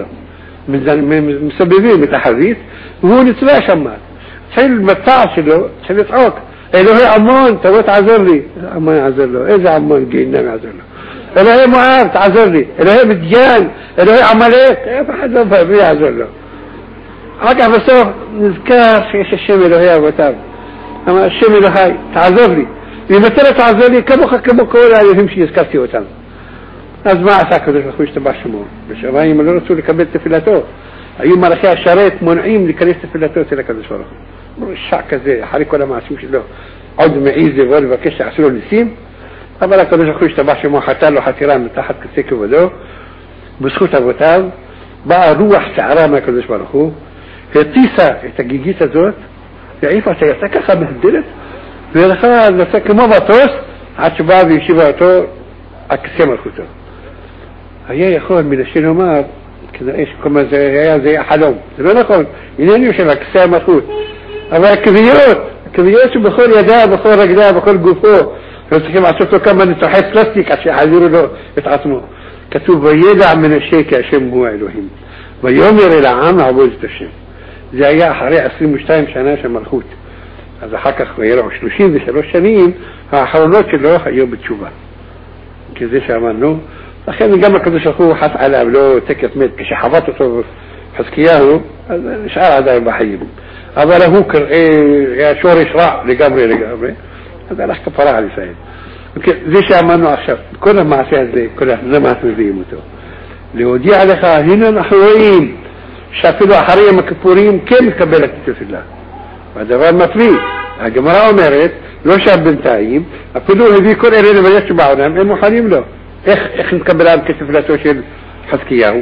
מסבבים את החבית, והוא נצבע שם. התחיל מצע שלו, התחיל לצעוק, אלוהי עמון, תבוא תעזור לי. עמון יעזור לו, איזה עמון גיהנם יעזור לו? אלוהי מואב, תעזור לי. אלוהי מדיין, אלוהי עמלק, אף אחד לא יעזור לו. אחר כך בסוף נזכר שיש השם אלוהי אבותיו. אמר, השם אלוהי, תעזור לי. ואם אתה לא תעזור לי, כמוך כמו כל האלוהים שהזכרתי אותם. אז מה עשה הקדוש ברוך הוא השתבח שמו? בשמיים לא רצו לקבל תפילתו. היו מלאכי השרת מונעים להיכנס תפילתו אצל הקדוש ברוך הוא. רשע כזה, אחרי כל המעשים שלו, עוד מעיז לבוא לבקש שעשו לו ניסים, אבל הקדוש ברוך הוא השתבח שמו חתר לו חתירה מתחת כסא כבודו, בזכות אבותיו, באה רוח שערה מהקדוש ברוך הוא, הטיסה את הגיגית הזאת, והעיפה אותה, יצא ככה מהדלת, והלכה לצא כמו מטוס, עד שבאה וישיבה אותו על כסא מלכותו. היה יכול מנסה לומר, כנראה שכמה זה היה, זה היה חלום. זה לא נכון, אינני יושב על כסא המלכות. אבל הכוויות, הכוויות שבכל ידה, בכל רגלה, בכל גופו, הם צריכים לעשות לו כמה ניתוחי פלסטיק עד שיחזירו לו את עצמו. כתוב, וידע מנשה כי השם הוא האלוהים. ויאמר אל העם לעבוד את השם. זה היה אחרי עשרים ושתיים שנה של מלכות. אז אחר כך היה לו שלושים ושלוש שנים, האחרונות שלו היו בתשובה. כזה שאמרנו, לכן גם הקדוש ברוך הוא חס עליו, לא תקף מת, כשחבט אותו חזקיהו, אז נשאר עדיין בחיים. אבל הוא היה שורש רע לגמרי לגמרי, אז הלך כפרה על ישראל. זה שאמרנו עכשיו, כל המעשה הזה, כל הזמן מביאים אותו. להודיע לך, הנה אנחנו רואים, שאפילו אחרי יום הכיפורים כן מקבלת את התפילה. והדבר מפליא. הגמרא אומרת, לא שם בינתיים, אפילו הביא כל אלה לבייש בעולם, הם מוכנים לו. איך, איך נקבל על כתפילתו של חזקיהו?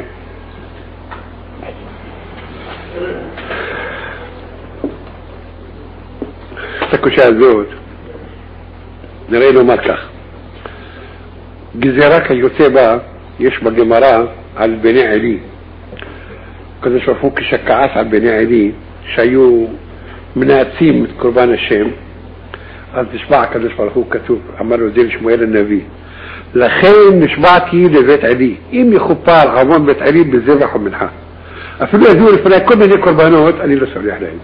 את הקושה הזאת, נראה לומר כך. גזירה כיוצא בה, יש בגמרא על בני עלי. הקדוש ברוך הוא כשכעס על בני עלי, שהיו מנאצים את קורבן השם, אז נשבע הקדוש ברוך הוא כתוב, אמר לו זה לשמואל הנביא, לכן נשבעתי לבית עלי, אם יכופר עוון בית עלי בזבח ומנחה. אפילו ידעו לפני כל מיני קורבנות, אני לא סולח להם.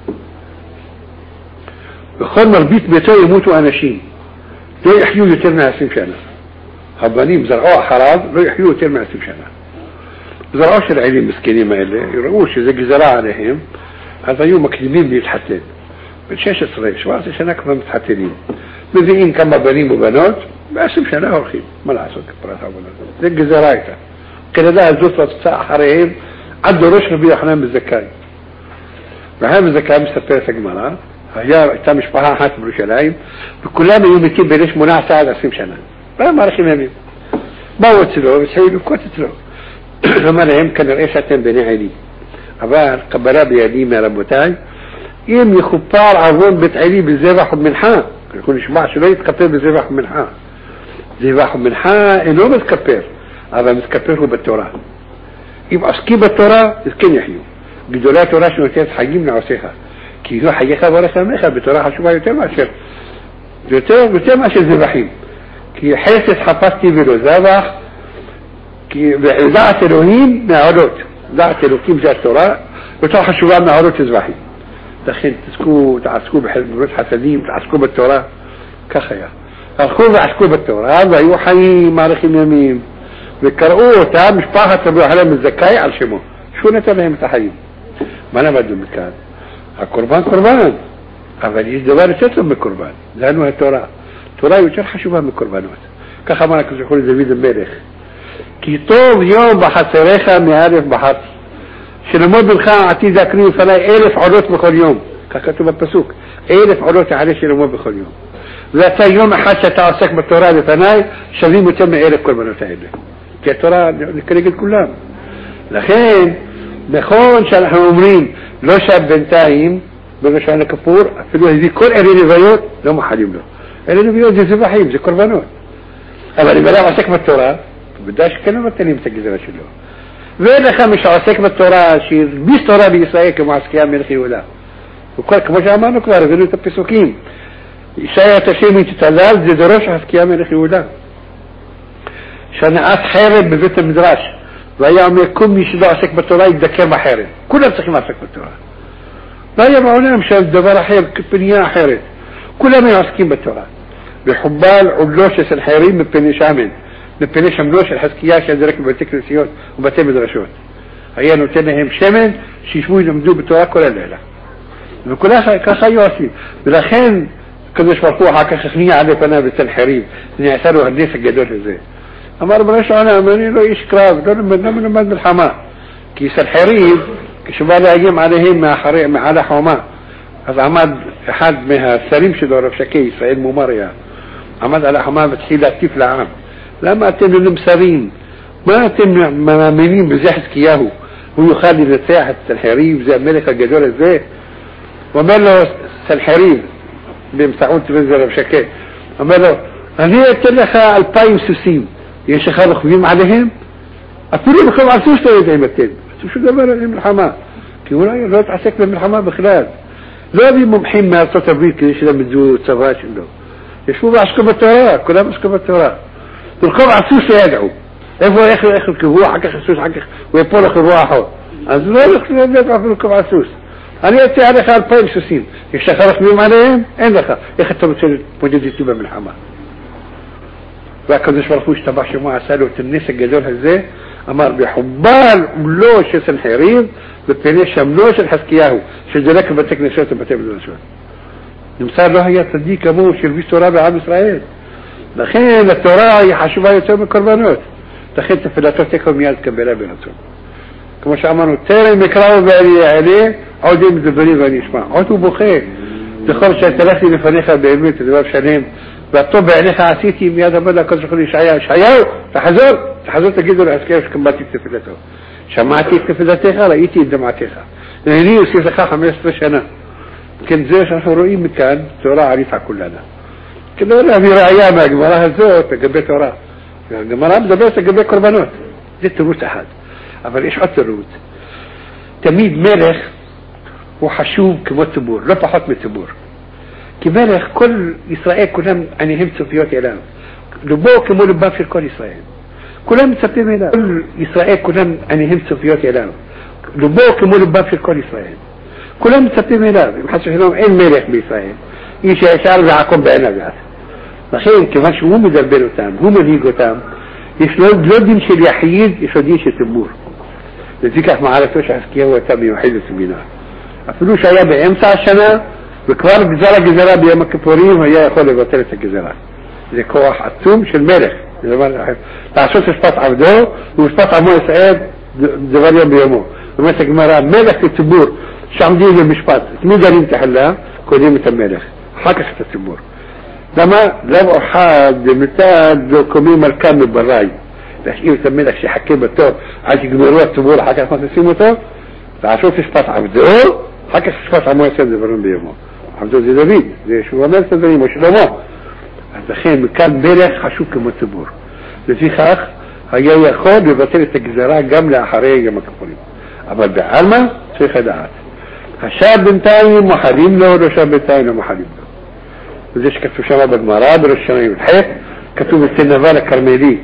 בכל מרבית ביתו ימותו אנשים, לא יחיו יותר מ-עשרים שנה. הבנים זרעו אחריו, לא יחיו יותר מ-עשרים שנה. זרעו של עלי מסכנים האלה, יראו שזה גזרה עליהם, אז היו מקדימים להתחתן. ב-שש עשרה שבע עשרה שנה כבר מתחתנים. מביאים כמה בנים ובנות, ב-עשרים שנה הולכים. מה לעשות כפרת העבודה הזאת? זה גזרה הייתה. כנדע הזאת רצתה אחריהם עד דורש רבי יוחנן בן זכאי. רבי בן זכאי מספר את הגמרא, הייתה משפחה אחת בירושלים, וכולם היו מתים בין שמונה עשרה עד עשרים שנה. מה מערכים ימים? באו אצלו והתחילו לבכות אצלו. אמר להם, כנראה שאתם בני עלי. אבל קבלה בידי מרבותיי, אם יכופר עוון בית עלי בזבח ומנחה, אנחנו נשמע שלא יתכפר בזבח ומנחה. זבח ומנחה אינו מתכפר, אבל מתכפר הוא בתורה. אם עסקי בתורה, אז כן יחיו. גדולי התורה שנותנת חגים לעושיך. כי לא חייך ברך עמך, בתורה חשובה יותר מאשר, יותר, יותר מאשר זבחים. כי חסד חפשתי ולא זבח, כי דעת אלוהים מהעולות. דעת אלוקים זה התורה, יותר חשובה מהעולות זבחים. לכן תעסקו, תעסקו בחברות חסדים, תעסקו בתורה, כך היה. הלכו ועסקו בתורה, והיו חיים מערכים ימים, וקראו אותה משפחת רבי יוחנן בן זכאי על שמו. שהוא נתן להם את החיים. מה למדנו מכאן? הקורבן קורבן, אבל יש דבר יותר טוב מקורבן, זה לנו התורה. התורה יותר חשובה מקורבנות. כך אמר הקדוש ברוך הוא לדוד המלך, כי טוב יום בחצריך מאלף בחרתי, שלמוד בנך עתיד להקריב לפני אלף עולות בכל יום. כך כתוב בפסוק, אלף עולות יעלה שלמוד בכל יום. ذات يوم أحد ستعسك بالتوراة لفناي شذي متم إيرك كل من أتعيده كالتوراة نكريق كلهم لخين بخون شان احنا عمرين لو شاب بنتايم بنشان كفور في هذه كل إلين فيوت لو ما حد يملو إلين فيوت زي زباحيم زي قربانوت أما اللي بلا عسك بالتوراة بداش كلمة تانية متجزنا شلو وين خمس عسك بالتوراة شيء بيس توراة بيسائي كمعسكيا من خيولا وكل كمجا ما نكبر غيرو تبسوكين إسائي تشيء من تتلال زي دروش عسكيا من خيولا شان أس حارب ببيت المدراش ويعمل كم يشدع عسك بالتوراة يتذكر بحارب كلها بتسكي عسك بالتوراة لا يبعونا مشان الدبارة حارب كبنيا حارب كلها ما يعسكين بالتوراة بحبال عبلوش الحارين مبنيش عمل مبنيش عملوش الحسكياش يدرك بتكر سيوت وبتم درشوت هيا نتنهم شمن شيشموي نمدو بالتوراة كلها الليلة كلها كخيو أسلي بالأخين كدش فرقوها كخخنية على فنابة الحريم نعثروا هالناس الجدول ازاي أما ربنا شعنا أماني له إيش كراب دول من من من الحماة كيس الحريم كشبال أيام عليهم مع حريم مع على حماة هذا عماد حد منها سليم شدور بشكي سعيد ممريا عماد على حماة بتحيل كيف لعام لما أتم المسارين ما أتم مامنين بزاحة كياهو هو يخلي لساحة الحريم زي ملك الجدول ازاي وما له الحريم بمسعون تنزل بشكل أما له هني تلخى البايم سوسيم يشخار خبيم عليهم أفريم خب عرسوش تريد عيمتين شو دبر من الحماة كيقول أيه لا تعسك من الحماة بخلال لا بي ممحين ما صوت بريد كيش لما تزور تسراش عنده يشوف عسكب التوراة كلهم عسكب التوراة الخب عرسوش يدعو إفوا يأخذ يأخذ كهو حق خسوس حق ويبول أخذ روحه أزول يأخذ يدعو في الخب عرسوس أنا يأتي على خال بايم سوسيم يشخار خبيم عليهم إن لخا يأخذ تبتل مجد يتوبة من الحماة وكذا شرفوش تبع شموع سالوا الناس الجدول هزاي أمر بحبال ملوش الحريم بتنيش شملوش الحسكياهو شجلك بتكني شوت بتبدل شوت نمسار له هي صديقة مو شربيش تراب عام إسرائيل دخين التوراة يحشوها يتوم القربانات دخين تفلاتات تكون مياد كبيرة بيناتهم كما شعمانو تيري مكراو بألي عليه عودي مدبري غني يسمع عودو بخير دخل شيء ثلاثي لفريقة بإيميل تدواب شنين بطبع عليها عسيتي ميادا بدا كذا خلي شعيا شعيا تحذر تحذر تجد العسكري كم باتي تفلته شمعتي تفلتها رأيتي دمعتها لأني يصير خا خمسة سنة كنت زي شهورين مكان ترى عريفة كلنا كنا ولا في رعايا ما جمرها الزوت جبت وراه جمرها بدبس جبت قربانات زدت الروت أحد أفر إيش حط الروت تميد ملخ وحشوم كمتبور رفع حكم التبور كمالك كل إسرائيل كلهم أني هم صفيات إعلام لبوه كمول باب في كل إسرائيل كلهم تسبب إعلام كل إسرائيل كلهم أني هم صفيات إعلام لبوه كمول باب في كل إسرائيل كلهم تسبب إعلام محسوش لهم إيه ملك بإسرائيل إيش إشار بعقم بعنا بعث لكن كمان شو هم يدربلوا تام هم اللي يجوا تام يشلون لود يمشي اليحيد يشلون يمشي التبور لذيك إحنا عارفوش عسكيه هو تام يوحيد السبينار أفلوش أيام بإمسع سنة بكبار جزارة جزارة بيوم كبوريم هي يقول لك ثلاث جزارات زي كواح عتوم شو الملك زمان تعشوش شفاط عبده وشفاط عمو سعيد زغريا بيومه ومسك مرة ملك التبور شو عم ديجي مشفاط مين دارين تحلها كوديمة الملك حكى شفت التبور لما لو حاد متاد لو كميم الكامل بالراي لكن يسمى الملك شي حكي بالتو عايز يقدروا التبور حكى خمسة سيموتو تعشوش شفاط عبده حكى شفاط عمو سعيد زغريا بيومه عبدو زي دبيد زي شو عمل تدري مش لما الدخين مكان بيرخ خشوك متبور لذي خاخ هيا ياخد ببطيرة الجزراء جملة حرية مكفولين أبدا بعلمة في خداعات الشاب بنتاين محرم له والشاب بنتاين محرم له وزيش كتو شباب المرابر والشمعين الحيث كتو بالسنفال الكرميلي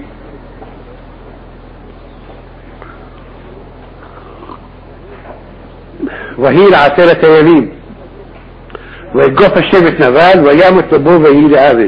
وهي العسيرة يمين ويقف الشيبة نفال ويعمل تبوه وهي لعابد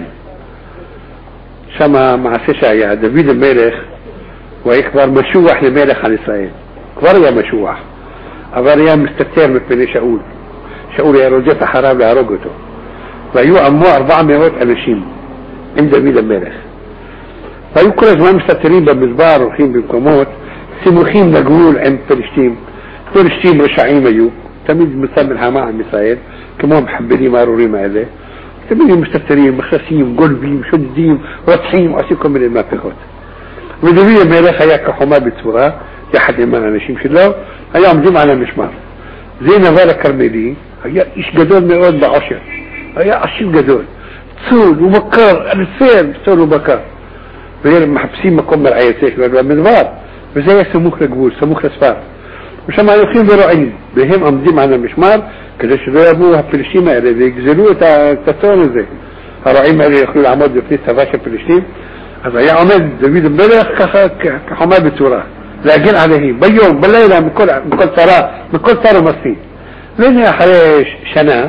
شما مع سشا يا دافيد الملك ويكبر مشوح لملك عن إسرائيل كبر يا مشوح أبر يا مستكتير مثل شاول شاول يا رجيت حرام لعرقته ويو أمو أربعة مئات أنشيم عند دافيد الملك ويو كل زمان مستكترين بمزبار وخيم بمكموت سموخيم نقول عند فلسطين فلسطين رشعين أيوب تميز مسمى الحماة عن إسرائيل كمان محبني ماروري ما إليه تبين مستفترين مخلصين قلبين شدين رطحين وعسيكم من المافخات ودوية ميلاخ هياك حما بتورا يحد إيمانا نشيم شلو أيام جمعة مشمار زي نظارة كرميلي هيا إيش قدول مئود بعشر هيا عشير قدول تصول ومكار الفين تصول ومكار غير محبسين مقوم مرعيتك من بار وزي سموك لقبول سموك لسفار مش هم يخين برعين بهم أمضي معنا مشمار كده شدوا أبوها فلسطين اللي يجزلوه تتون زي هرعين اللي يخلوا العمود في تفاشة فلسطين هذا يا عمد داوود الملك كحماه بتوراه لاجين عليه بيوم بالليلة من كل من كل ترى من كل ترى مصين لين يا حريش شنا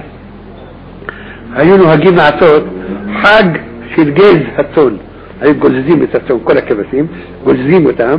هيونو هجيب عطول حاج في الجيز هتون هاي جوزين بتاعتهم كلها كبسيم جوزين بتاعهم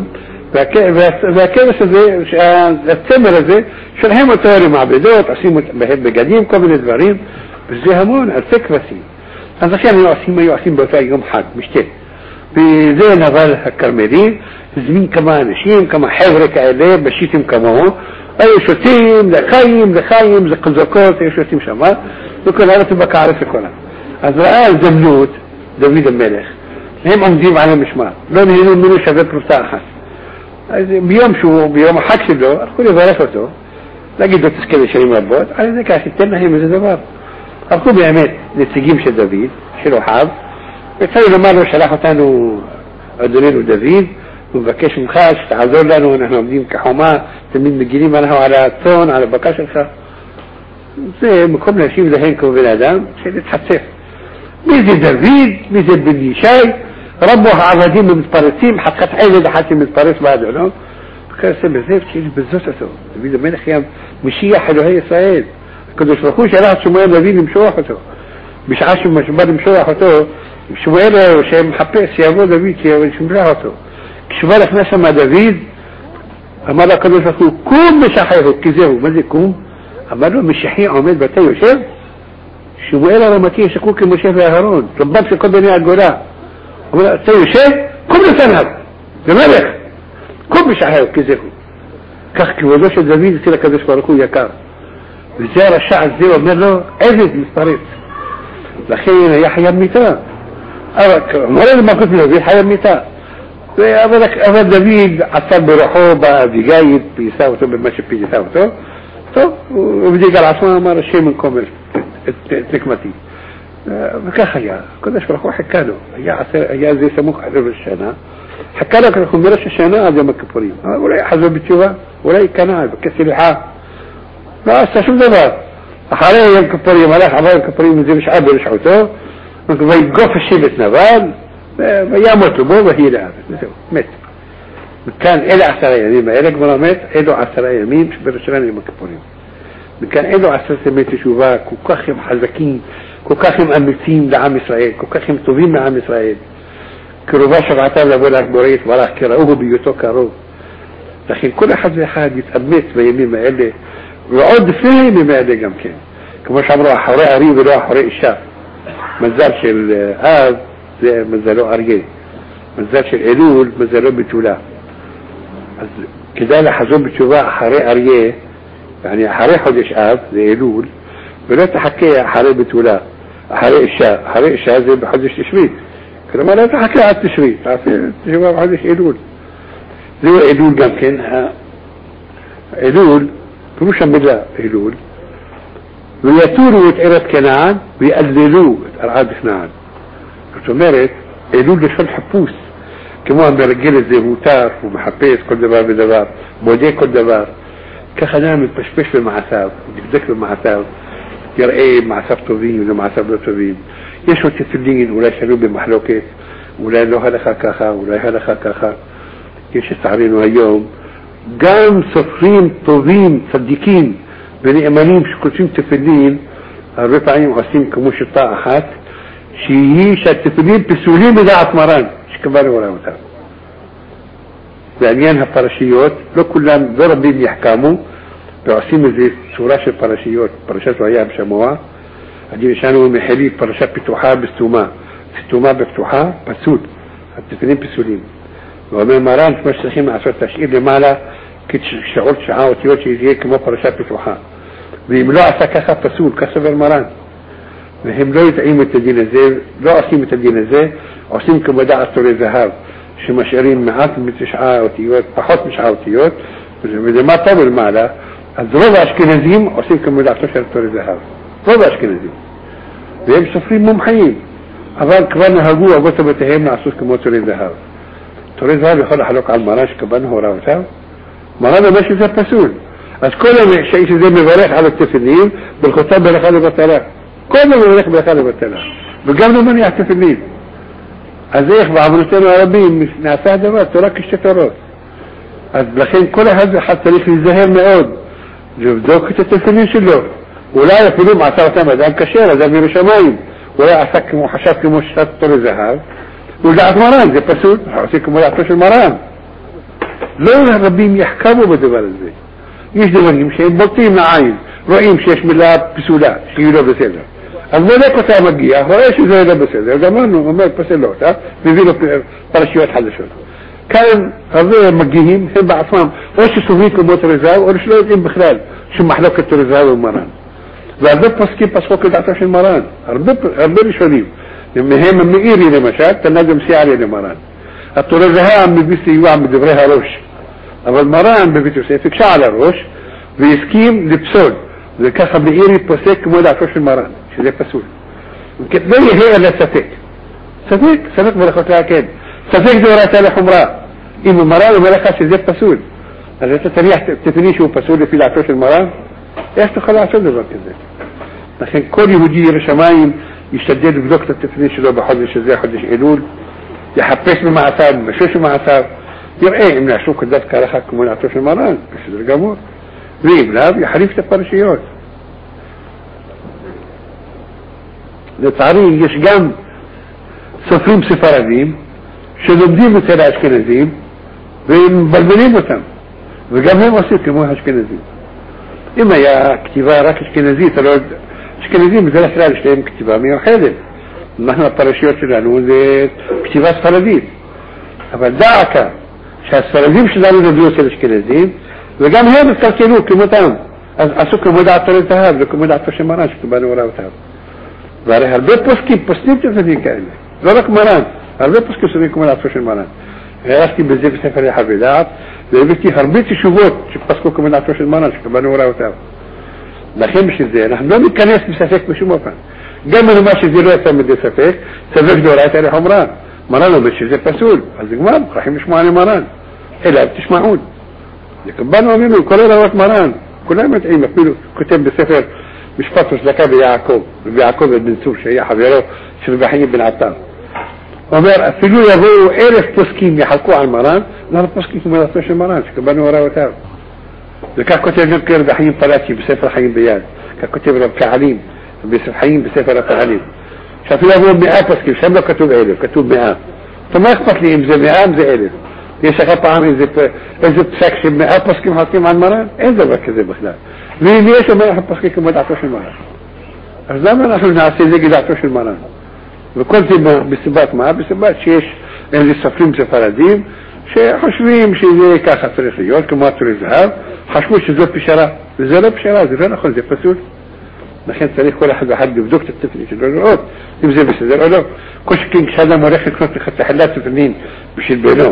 فكيف زي التمر زي شو الحين متوري مع بدوت عصيم بهب قديم قبل الدارين بس زي همون الفكرة سي هذا كان يعصيم ما يعصيم بتاعي يوم حاج مش كده بزي نظال الكرمدين زمين كمان شيم كما حبرك عليه بشيتم كما هو اي شتيم لخيم لخيم زقزقات اي شتيم شمال لكن هذا تبقى عارفك ولا أزرائيل زمنوت داوود الملك هم أمضيب على مشمار لون هنون منو شباب رفتاحا بيوم شو بيوم حكش له أقول ظرفته لقيته تسكيل شريم ربوت على ذلك عشتنا هي مزيد بار أقول بيعمل لتسجيم شد داوود حلو حاب بتسوي لما له شلاحه تانو أدونين وداوود وبكاش مخاش تعذر لنا ونحن أمضيب كحوما تمين مجيني منها على التون على بكاش الخاص زي ما كنا نشيف ذهنكم بالآدم شيء تتحسف ميزي داوود ميزي بني شاي ربوها عبادين من الطريسين حقات عيني ده حاتي من الطريس بعد عنهم فكان سبب زي بشيء بالزوطة داوود الملك يام مشية حلو هي إسرائيل كنت يشركوش عليها شموية داوود مشوحته مش عاشوا مش بعد مشوحته شموية وشيء محبس يابو داوود يا مشوحته شمالك ناسا مع داوود أما لا كانوا يشركوا كوم مش حيهو كذيه ماذا كوم أما له مش يحيي عماد بتاعي وشاف شو بقى لما كي شكوك المشاف يا هارون طبقش قدني على الجولاء أما تاعي وشاف كم سنة زمالك كم مش حيهو كذيه كخك ودوش الزميل سيلا كدش باركو يا كار بزيارة الشعب زي ومن له عزيز مستريط لخينا يحيى الميتان أبك مرة ما قلت له يحيى الميتان أبدك أبد داوود عصر بروحه بقى بجايد بيساوته بمشي بيساوته وبدي قال عصام ما شيء منكم التكمتي بكخيا كناش فرقوا حكاله يا عسى يا زي سموك على الشنا حكالك لكم برش الشنا هذا مكبرين ولا حزب بتشوفه ولا كان بكسر حا لا استشوف ده حاليا الكبرين ملاك عباد الكبرين زي مش عابر شعوته ممكن يقف الشيء بتنبال يا مطلوبه وهي لا مت كان إلى عشرة يمين ما إلك مرامات إلى عشرة يمين مش برشلان يوم كبرين كان إلى عشرة يمين تشوفها كوكاخم حزكين كوكاخم أمتين لعام إسرائيل كوكاخم طوبين لعام إسرائيل كروباش بعتها لبولك بوريت وراح كراوه بيوتو كارو لكن كل حد زي حد يتأمت بيمين ما إلي ويعود فين ما إلي جمكين كما شعبروا حوراء قريب ولا حوراء الشاب ما زالش الآب زي ما زالوا أرجيه ما زالش الإلول ما زالوا بتولا كده لحظون بتشوفها حريق أريه يعني حريق حدش آب زي إلول بلا تحكي حريق بتولا حريق الشاء حريق الشاء زي بحدش تشريط كده ما لا تحكي على التشريط تشوفها بحدش إلول زي إلول جمكن إلول تروشا بالله إلول ويتوروا وتعرض كنعان ويقللوا أرعاد كنعان فتمارت إلول لشان حبوس كمان برجل زي موتار ومحبيس كل دبار بدبار بوديه كل دبار كخنام بشبش بمعساب دكدك بمعساب يرأي معساب طوبين ولا معساب لا طوبين يشو تفلين ولا شلوب بمحلوكات ولا له هذا خاكاخا ولا هذا خاكاخا يش تعرينه اليوم قام صفرين طوبين صديقين بني امانين مش كلهم تفلين الرفعين وقاسين كموش الطاعات شيء شتفلين بسولين بداعة مران كبار ولا متعب لأنيانها باراشيوت لو كلهم ضربين يحكاموا بعصيم زي سوراش الباراشيوت باراشات وعيها بشموها هدين شانوا محلي باراشات بتوحا بستوما ستوما بفتوحا بسود التفنين بسولين ومن مران تمشتخين مع سوى التشعير لمالا كت شعورت شعاوة تيوتي زي كما باراشات بتوحا بيملوع سكاخة بسود كسب المران והם לא יתאים את הדין הזה, לא עושים את הדין הזה, עושים כמודע עטורי זהב, שמשאירים מעט מתשעה אותיות, פחות משעה אותיות, וזה מה טוב למעלה, אז רוב האשכנזים עושים כמודעתו של עטורי זהב. רוב האשכנזים. והם סופרים מומחים, אבל כבר נהגו אבות אבותיהם לעשות כמו עטורי זהב. עטורי זהב יכול לחלוק על מרן שקבענו הוראה אותם, מרן אומר שזה פסול. אז כל האיש הזה מברך על התפילין, ברכותיו ברכה לבטלה. כל זה מברך ברכה לבטלה. וגם לא מניח תפילין. אז איך בעוונותינו הרבים נעשה הדבר, תורה כשתי תורות. אז לכן כל אחד ואחד צריך להיזהר מאוד, לבדוק את התפילין שלו. אולי אפילו מעשה אותם אדם כשר, אדם ירא שמיים. אולי עשה כמו, חשב כמו שעת עטורי זהב, ולדעת מרן, זה פסול, עושה כמו דעתו של מרן. לא הרבים יחכמו בדבר הזה. יש דברים שהם בולטים לעין, רואים שיש מילה פסולה, שהיא לא בסדר. אז מלך אותה מגיע, רואה שזה לא בסדר, גמרנו, אומר פסל לו אותה, מביא לו פרשיות חדשות. כאן הרבה מגיעים, הם בעצמם, או שסוברים כמו עטורי זהב, או שלא יודעים בכלל שמחלוקת עטורי זהב ומרן. והרבה פסקים פסחו כדעתו של מרן, הרבה, הרבה ראשונים. מהם המאירי למשל, תנאדם סיערי למרן. עטורי זהב מביא סיוע מדברי הראש. אבל מרן בבית יוסף הקשה על הראש והסכים לפסול, וככה מאירי פוסק כמו דעתו של מרן, שזה פסול. וכדי יהיה אלא ספק. ספק, ספק מלאכות להקד. ספק זה הורתה לחומרה. אם מרן אומר לך שזה פסול, אז אתה תניח תפני שהוא פסול לפי דעתו של מרן, איך תוכל לעשות דבר כזה? לכן כל יהודי ירא שמיים ישתדל לבדוק את התפני שלו בחודש הזה, חודש אלול, יחפש במעשיו, במשש במעשיו, יראה אם נעשו כדת כהלכה כמו דעתו של מרן, בסדר גמור. ואם לאו יחריף את הפרשיות. לצערי יש גם סופרים ספרדים שלומדים אצל האשכנזים ומבלבלים אותם, וגם הם עושים כמו האשכנזים. אם היה כתיבה רק אשכנזית, הלוא אשכנזים בדרך כלל יש להם כתיבה מיוחדת. אנחנו הפרשיות שלנו זה כתיבה ספרדית, אבל דעקה שהספרדים שלנו נביאו אצל אשכנזים, וגם הם התקלקלו כמותם, אז עשו כמו דעתו לזהב וכמו דעתו של מרן שקיבלנו הוראותיו. והרי הרבה פוסקים פוסקים תפילין כאלה, לא רק מרן, הרבה פוסקים סובים כמו דעתו של מרן. הרסתי בזה בספר יחווה דעת, והבאתי הרבה תשובות שפסקו כמו דעתו של מרן שקיבלנו הוראותיו. לכן בשביל זה אנחנו לא ניכנס בספק בשום אופן. גם אם מה שזה לא יצא מדי ספק, ספק דאורייתא לחומרא. מרן אומר שזה פסול, אז נגמר, מוכרחים לשמוע למרן. אלא תשמעון. קיבלנו ממנו כל הוראות מרן, כולם מתאים, אפילו כותב בספר משפט וצדקה ביעקב, וביעקב בן צור שהיה חברו של רבי חיים בן עטר. הוא אומר, אפילו יבואו אלף פוסקים יחלקו על מרן, לא פוסקים כמו דעתו של מרן, שקיבלנו הוראותיו. וכך כותב גם רבי חיים פלאצ'י בספר חיים ביד, כך כותב רב קעלים בספר חיים בספר הפעלים. שאפילו יבואו מאה פוסקים, שם לא כתוב אלף, כתוב מאה. אז מה אכפת לי אם זה מאה אם זה אלף? יש לך פעם איזה פסק שמאה פוסקים חלקים על מרן? אין דבר כזה בכלל. ואם יש אומר פוסקים כמו דעתו של מרן, אז למה אנחנו נעשה זה כדעתו של מרן? וכל זה בסיבת מה? בסיבת שיש איזה סופרים ספרדים שחושבים שזה ככה צריך להיות, כמו עטורי זהב, חשבו שזו פשרה, וזה לא פשרה, זה לא נכון, זה פסול. לכן צריך כל אחד ואחד לבדוק את התפילין שלו, לראות אם זה בסדר או לא. כל שכן כשאדם הולך לקנות לך תחילת תפילין בשביל בנו,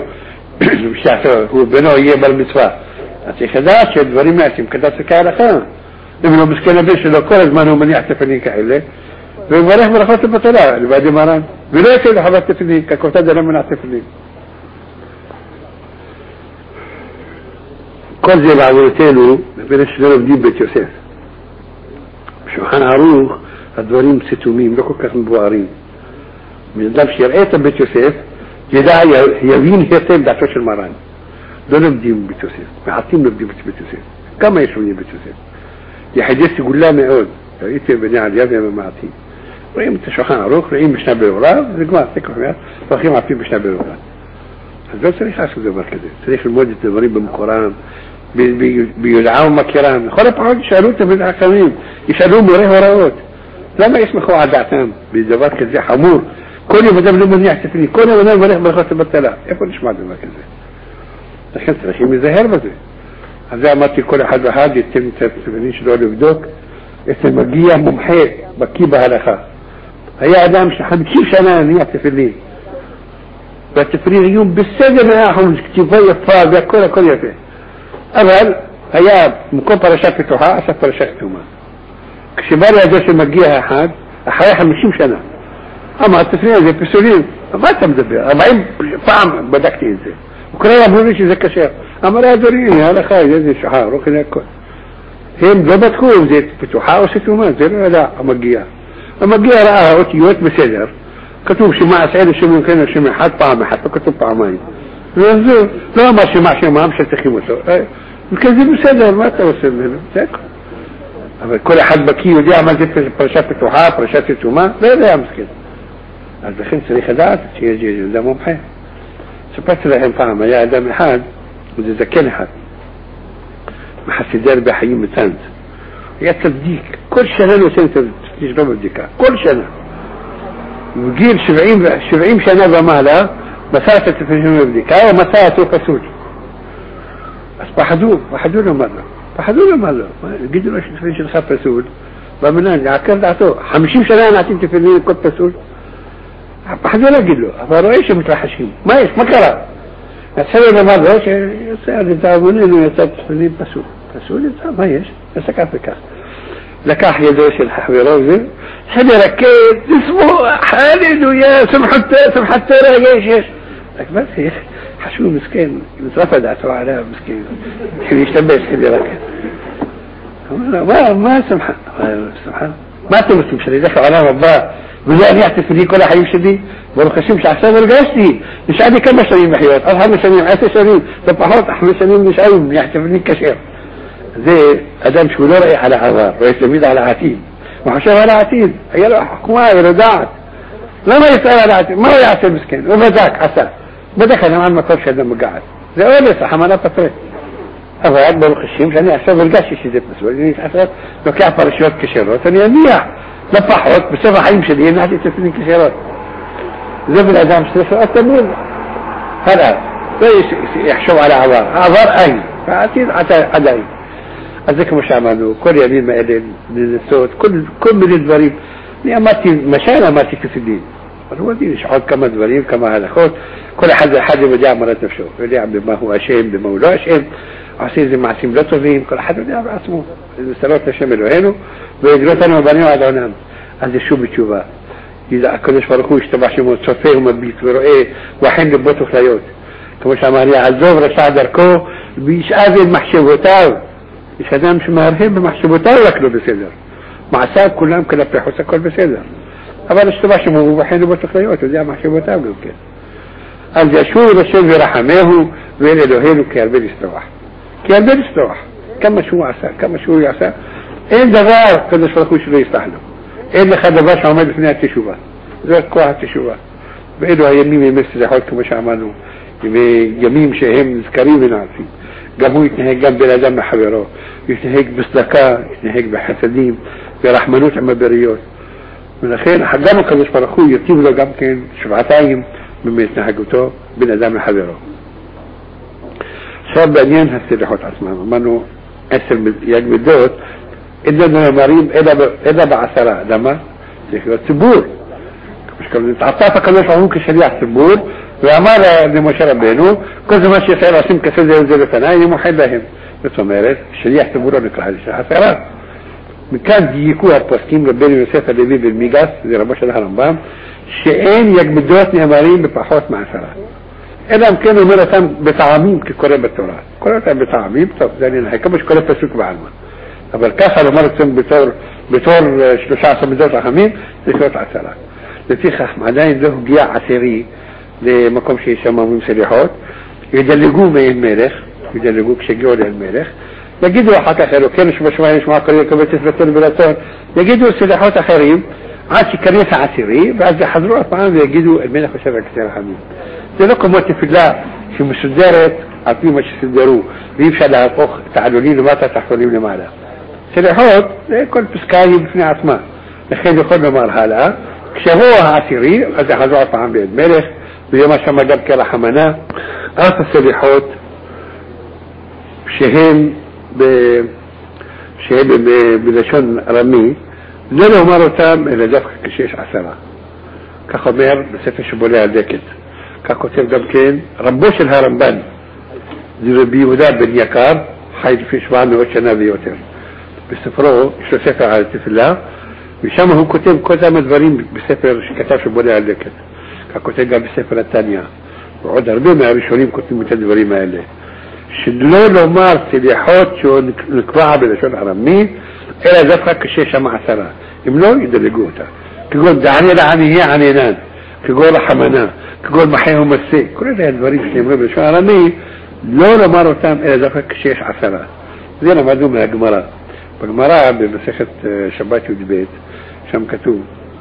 הוא בנו יהיה בר מצווה, אז צריך לדעת שהדברים נעשים כדת כהלכה. אם לא מסכן הבן שלו כל הזמן הוא מניח תפילין כאלה, ומברך ברכות לבטלה לבעדי מרן, ולא יצא לחוות תפילין, ככותב זה לא מנע תפילין. כל זה בעבודתנו בין שלא לומדים בית יוסף. בשולחן ערוך הדברים סתומים, לא כל כך מבוארים. מאדם שיראה את בית יוסף ידע, יבין היטב דעתו של מרן. לא לומדים בית יוסף, מעטים לומדים בית יוסף. כמה יש לומדים בית יוסף? יחדי סגולה מאוד. ראיתי בני עלייה ומעטים. רואים את השולחן ערוך, רואים בשנה ברורה, זה כבר, זה כבר, הולכים עפים בשנה ברורה. אז לא צריך לעשות דבר כזה. צריך ללמוד את הדברים במקורם, ביודעה ומכירם. לכל הפעמים ישאלו את הבן החכמים, ישאלו מורה הוראות. למה יסמכו על דעתם בדבר כזה חמור? כל יום אדם לא מניח תפילין, כל יום אדם מניח ברכות לבטלה. איפה נשמע דבר כזה? לכן צריכים להיזהר בזה. אז זה אמרתי כל אחד ואחד, יתן את התפילין שלו לבדוק, את המגיע מומחה, בקיא בהלכה. היה אדם שחמישים שנה נהיה תפילין, והתפילין היו בסדר מהאחוז, כתיבה יפה והכל הכל יפה, אבל היה מקום פרשה פתוחה, עשה פרשה כתומה. כשבא לידו שמגיע אחד אחרי חמישים שנה, אמר התפילין הזה פסולים. מה אתה מדבר? ארבעים פעם בדקתי את זה, וכולם אמרו לי שזה קשר. אמר אדוני, הלכה, זה שחר, לא כזה הכל. הם לא בדקו אם זה פתוחה או סתומה, זה לא ידע. המגיע המגיע ראה האותיות בסדר, כתוב שמע עשה לשם כן לשם אחד פעם אחת, לא כתוב פעמיים. וזה לא אמר שמע שמע שצריכים אותו, וכן זה בסדר, מה אתה עושה ממנו? זה הכל. אבל כל אחד בקי יודע מה זה פרשה פתוחה, פרשה סתומה, לא יודע מסכן. אז לכן צריך לדעת שיש אדם מומחה. ספרתי להם פעם, היה אדם אחד, וזה זקן אחד, מחסידי רבי חיים מצאנז, היה צדיק, כל שנה נותן תשלום בבדיקה, כל שנה. בגיל שבעים שנה ומעלה, מסע את התפילין בבדיקה, ומצא אותו פסול. אז פחדו, פחדו לומר לו, פחדו לומר לו, גידו לו שתפילין שלך פסול, במנהל, לעקר דעתו, חמישים שנה נעשים תפילין כל פסול, פחדו להגיד לו, אבל רואה שמתרחשים, מה יש, מה קרה? הצלם אמר לו שיוצא עד לדאבוננו יצא תפילין פסול, פסול יצא, מה יש? יצא כך וכך. לקח ידו של חברו וזה, התחיל לרקד, תשמעו, הללויה, שמחתו רגש יש. רק מה זה, חשוב מסכן, נצרף דעתו עליו מסכן, התחיל להשתבש, התחיל לרקד. אמר לו, מה שמחה? מה אתם עושים שאני אלך לעולם הבא ולא אני אעטפלי כל החיים שלי? ברוך השם שעכשיו הרגשתי, נשאר לי כמה שנים לחיות, עוד חמש שנים, עשר שנים, לפחות חמש שנים נשארים, יעטפלי כשר. זה אדם שהוא לא רואה על העבר, רואה תמיד על העתיד, הוא חושב על העתיד, היה לו חוכמה ולדעת. למה יסתכל על העתיד? מה הוא יעשה מסכן? הוא בדק, עשה, בדק אדם על מקום שאדם מגעת, זה אולס, החמנה פטרת. אבל ברוך השם שאני עכשיו הרגשתי שזה פסול, אני עכשיו לוקח פרשיות כשרות, אני אניח לפחות בסוף החיים שלי הנחתי תפילין כשרות. זה בן אדם שצריך תמיד הלאה, לא יחשוב על העבר, העבר אין, והעתיד עדיין. אז זה כמו שאמרנו, כל ימים האלה לנסות, כל, כל מיני דברים. אני אמרתי, משל אמרתי כסדין, אבל הוא עדיין, יש עוד כמה דברים, כמה הלכות, כל אחד אחד יודע מרת נפשו, יודע במה הוא אשם, במה הוא לא אשם, עושה איזה מעשים לא טובים, כל אחד יודע בעצמו, מסתלות לשם אלוהינו, ויגלות לנו בנינו עד עונם. אז זה שוב בתשובה. הקדוש ברוך הוא השתבח שמו, צופה ומביט ורואה, ואכן לבו תוכליות. כמו שאמר, יעזוב רשע דרכו, וישאב את מחשבותיו. יש אדם שמהרהב במחשבותיו רק לא בסדר. מעשיו כולם כלפי חוץ הכל בסדר. אבל השתבח שמו, ואכן לבו תוכליות, הוא יודע מחשבותיו גם כן. אז ישוב השם ורחמהו, ואל אלוהינו כהרבה לסלוח. כהרבה לסלוח. כמה שהוא עשה, כמה שהוא יעשה. אין דבר קדוש ברוך הוא שלא יסלח לו. אין לך דבר שעומד לפני התשובה. זה כוח התשובה. ואלו הימים ימי סליחות כמו שאמרנו, ימים שהם נזכרים ונעשים. גם הוא יתנהג גם בין אדם לחברו, יתנהג בסדקה, יתנהג בחסדים, ברחמנות עם הבריות. ולכן גם הקדוש ברוך הוא יטיב לו גם כן שבעתיים במתנהגותו בין אדם לחברו. עכשיו בעניין הסליחות עצמם, אמרנו עשר יד מידות, איננו אמרים אלא בעשרה. למה? צריך להיות ציבור. התעטף הקדוש ברוך הוא כשליח ציבור, ואמר למשה רבנו, כל זמן שישראל עושים כסד זה לפניי, אני מוחד להם. זאת אומרת, שליח ציבור לא נקרא לשליח עשרה. מכאן דייקו הפוסקים רבנו יוסף הלוי בלמיגס, זה רבו של הרמב"ם, שאין יגמדות נאמרים בפחות מעשרה. אלא אם כן אומר אותם בטעמים כקורא בתורה. קורא אותם בטעמים, טוב, זה אני נחי, כמו שקורא פסוק בעלמא. אבל ככה לומר אותם בתור, בתור שלושה עשר מידות רחמים, זה שלוש עשרה. לפיכך, עדיין לא הגיע עשירי למקום שיש שם אומרים סליחות, ידלגו מעין מלך, ידלגו כשגיעו לעין מלך, יגידו אחר כך אלוקינו שבשמיים נשמע כל יקבל תפילתנו ברצון, יגידו סליחות אחרים, עד שכנס העשירי, ואז יחזרו הפעם ויגידו אל מלך ושב הכסי רחמים. זה לא כמו תפילה שמסודרת על פי מה שסודרו, ואי אפשר להפוך תעלולים למטה תחתונים למעלה. סליחות, זה כל פסקה היא בפני עצמה. לכן יכול לומר הלאה, כשהוא העשירי, אז יחזרו הפעם ביד מלך, ויום השם גם כרחמנה, אף הסליחות שהם, ב... שהם ב... בלשון רמי, לא לומר אותם אלא דווקא כשיש עשרה. כך אומר בספר שבולע הדקת. כך כותב גם כן רבו של הרמב"ן, זה רבי יהודה בן יקר, חי לפי שבע מאות שנה ויותר. בספרו יש לו ספר על התפילה, ושם הוא כותב כל אותם הדברים בספר שכתב שבולע הדקת. כך כותב גם בספר התניא, ועוד הרבה מהראשונים כותבים את הדברים האלה. שלא לומר סליחות שנקבע בלשון ארמי, אלא דווקא כשיש שם עשרה. אם לא, ידלגו אותה. כגון דעני לעני היא ענינן, כגון רחמנה, כגון מחיה ומסה. כל אלה הדברים שנאמרו בלשון ארמי, לא לומר אותם אלא דווקא כשיש עשרה. זה למדנו מהגמרא. בגמרא, במסכת שבת י"ב, שם כתוב,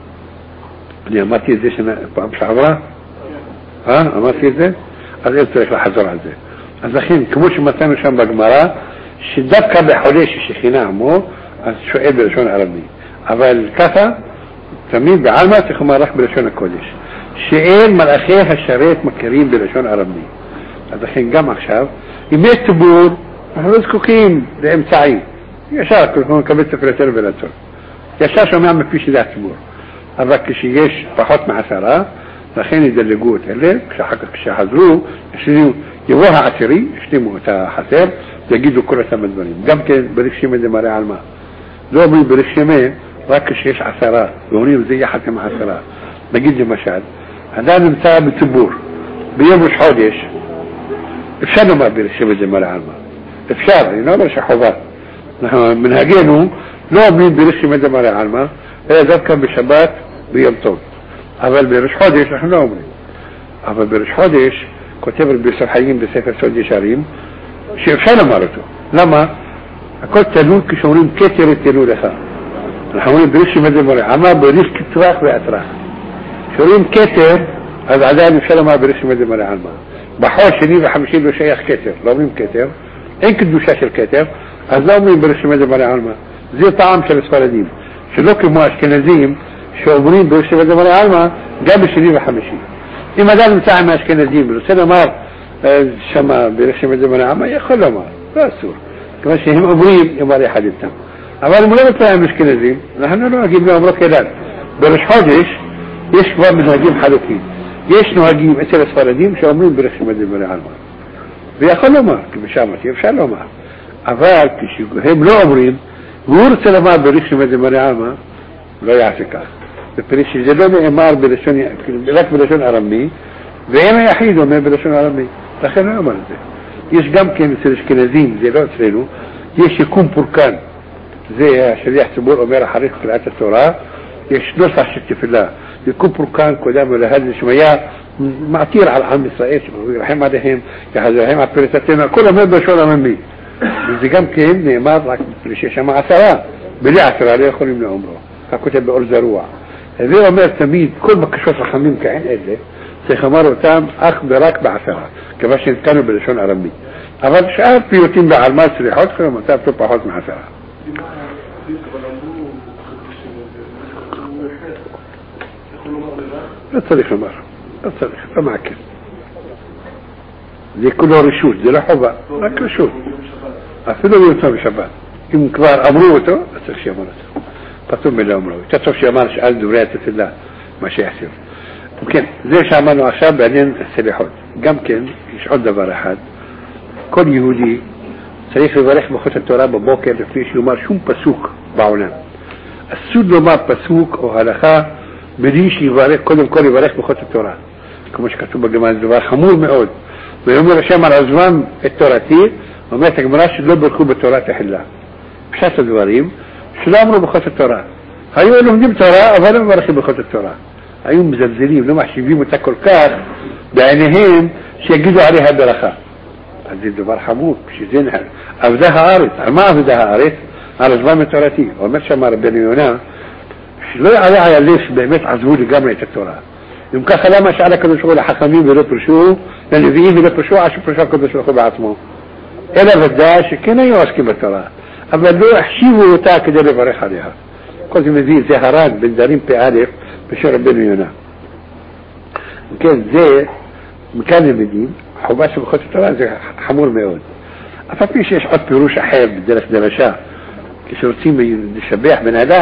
אני אמרתי את זה פעם שעברה? אה? אמרתי את זה? אז אין צריך לחזור על זה. אז לכן, כמו שמצאנו שם בגמרא, שדווקא בחולה ששכינה עמו, אז שואל בלשון ארמי. אבל ככה, תמיד בעלמא צריך לומר רק בלשון הקודש. שאין מלאכי השרת מכירים בלשון ארמי. אז לכן גם עכשיו, אם יש ציבור, אנחנו לא זקוקים לאמצעים. ישר, אנחנו נקבל ספר יותר ולצור. ישר שומע מפי שזה הציבור. אבל כשיש פחות מעשרה, לכן ידלגו את אלה, כשאחר כך כשחזרו, יבוא העשירי, ישלימו את החסר, יגידו כל אותם הדברים. גם כן בריך שמא זה מראה על מה. לא אומרים בריך שמא, רק כשיש עשרה, ואומרים זה יחד עם עשרה. נגיד למשל, אדם נמצא בציבור, ביום ראש חודש, אפשר לומר בריך שמא זה מראה על מה. אפשר, אני לא אומר שחובה. אנחנו מנהגנו, לא אומרים בריך שמא זה מראה על מה, אלא דווקא בשבת ביום טוב. אבל בראש חודש אנחנו לא אומרים. אבל בראש חודש כותב רבי יוסף חיים בספר סוד ישרים שאפשר לומר אותו. למה? הכל תלוי כשאומרים כתר תלוי לך. אנחנו אומרים בריך שמא זה מראה. אמר בריך כתרח ואתרח. כשאומרים כתר, אז עדיין אפשר לומר בריך שמא זה מראה על מה. בחול שני וחמישי לא שייך כתר. לא אומרים כתר. אין קדושה של כתר. אז לא אומרים בריך שמא זה מראה על מה. זה טעם של הספרדים. שלא כמו אשכנזים שאומרים בריך שמא זה מראה על מה, גם בשני וחמישי. אם אדם נמצא עם האשכנזים ורוצה לומר שמה בריך שמא זה מראה על מה, יכול לומר, לא אסור. כמו שהם אומרים, יאמר יחד איתם. אבל אם לא נמצא עם האשכנזים, אנחנו לא נגיד לאומרו כלל. בראש חודש יש כבר מנהגים חלוקים. יש נוהגים אצל הספרדים שאומרים בריך שמא זה מראה על מה. ויכול לומר, כי בשמתי אפשר לומר. אבל כשהם לא אומרים, והוא רוצה לומר בריך שמא זה מראה על מה, לא יעשה כך. בפריש שזה לא נאמר בלשון, רק בלשון ארמי, ואין היחיד אומר בלשון ארמי. לכן לא אומר את זה. יש גם כן אצל אשכנזים, זה לא אצלנו, יש יקום פורקן. זה השליח ציבור אומר אחרי קריאת התורה, יש נוסח של תפילה. יקום פורקן קודם ולהד לשמיה, מעתיר על עם ישראל, שירחם עליהם, יחזרהם על פריסתנו, הכל אומר בלשון ארמי. וזה גם כן נאמר רק שיש שם עשרה, בלי עשרה לא יכולים לאומרו. הכותב באור זרוע. זה אומר תמיד, כל בקשות חכמים כאין אלה, צריך לומר אותם אך ורק בעשרה, כמה שנתקנו בלשון ארמי. אבל שאר פיוטים בעלמא סליחות, כלומר מצב לא פחות מעשרה. לא צריך לומר, לא צריך, לא מעקל. זה כולו רשות, זה לא חובה, רק רשות. אפילו לא יוצא בשבת. אם כבר אמרו אותו, אז צריך שיאמר אותו. פתאום בלא אמרו. יותר טוב שיאמר שעל דברי התפילה, מה שיחסיר. כן, זה שאמרנו עכשיו בעניין הסליחות. גם כן, יש עוד דבר אחד. כל יהודי צריך לברך ברכות התורה בבוקר לפני שיאמר שום פסוק בעולם. אסור לומר פסוק או הלכה בלי שיברך, קודם כל לברך ברכות התורה. כמו שכתוב בגמרא, זה דבר חמור מאוד. ואומר השם על הזמן את תורתי, אומרת הגמרא שלא ברכו בתורה תחילה. פשט הדברים, שלא אמרו ברכות התורה. היו לומדים תורה, אבל לא מברכים ברכות התורה. היו מזלזלים, לא מחשיבים אותה כל כך בעיניהם שיגידו עליה ברכה. אז זה דבר חמור, שזה עבדה הארץ. על מה עבדה הארץ? על הזמן מתורתי. אומר שם רבנו יונה, שלא יעלה על הלב שבאמת עזבו לגמרי את התורה. אם ככה למה שאל הקדוש ברוך הוא לחכמים ולא פרשו, לנביאים ולא פרשו, עד שפרשו הקדוש ברוך הוא בעצמו. אלא ודאי שכן היו עסקים בתורה, אבל לא החשיבו אותה כדי לברך עליה. כל זה מביא, זה הרג בין דרים פי א' בשביל רבנו יונה. כן, זה, מכאן למדים, חובה של ברכות התורה זה חמור מאוד. אף על פי שיש עוד פירוש אחר בדרך דרשה, כשרוצים לשבח בן אדם,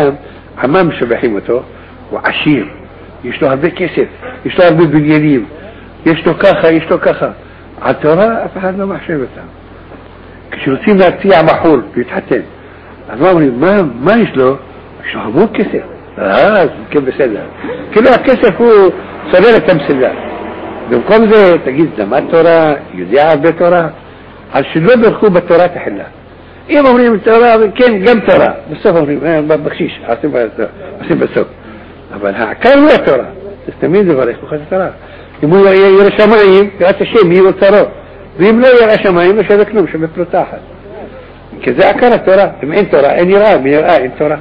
עמם משבחים אותו, הוא עשיר, יש לו הרבה כסף, יש לו הרבה בניינים, יש לו ככה, יש לו ככה. על תורה אף אחד לא מחשב אותה. כשרוצים להציע בחור להתחתן, אז מה אומרים, מה, מה יש לו? יש לו המון כסף. אה, כן בסדר. כאילו הכסף הוא סולל את המסדר. במקום זה תגיד, למד תורה, יודע הרבה תורה, על שלא ברכו בתורה תחילה. אם אומרים תורה, כן, גם תורה. בסוף אומרים, בקשיש, עושים בסוף. אבל העיקר הוא התורה. אז תמיד לברך ברכות התורה. אם הוא ירא שמיים, יראת השם, יהיו צרות. ואם לא ירא שמיים, לא שווה כלום, שווה פרוטה אחת. כי זה עיקר התורה. אם אין תורה, אין יראה, אם יראה, אין תורה.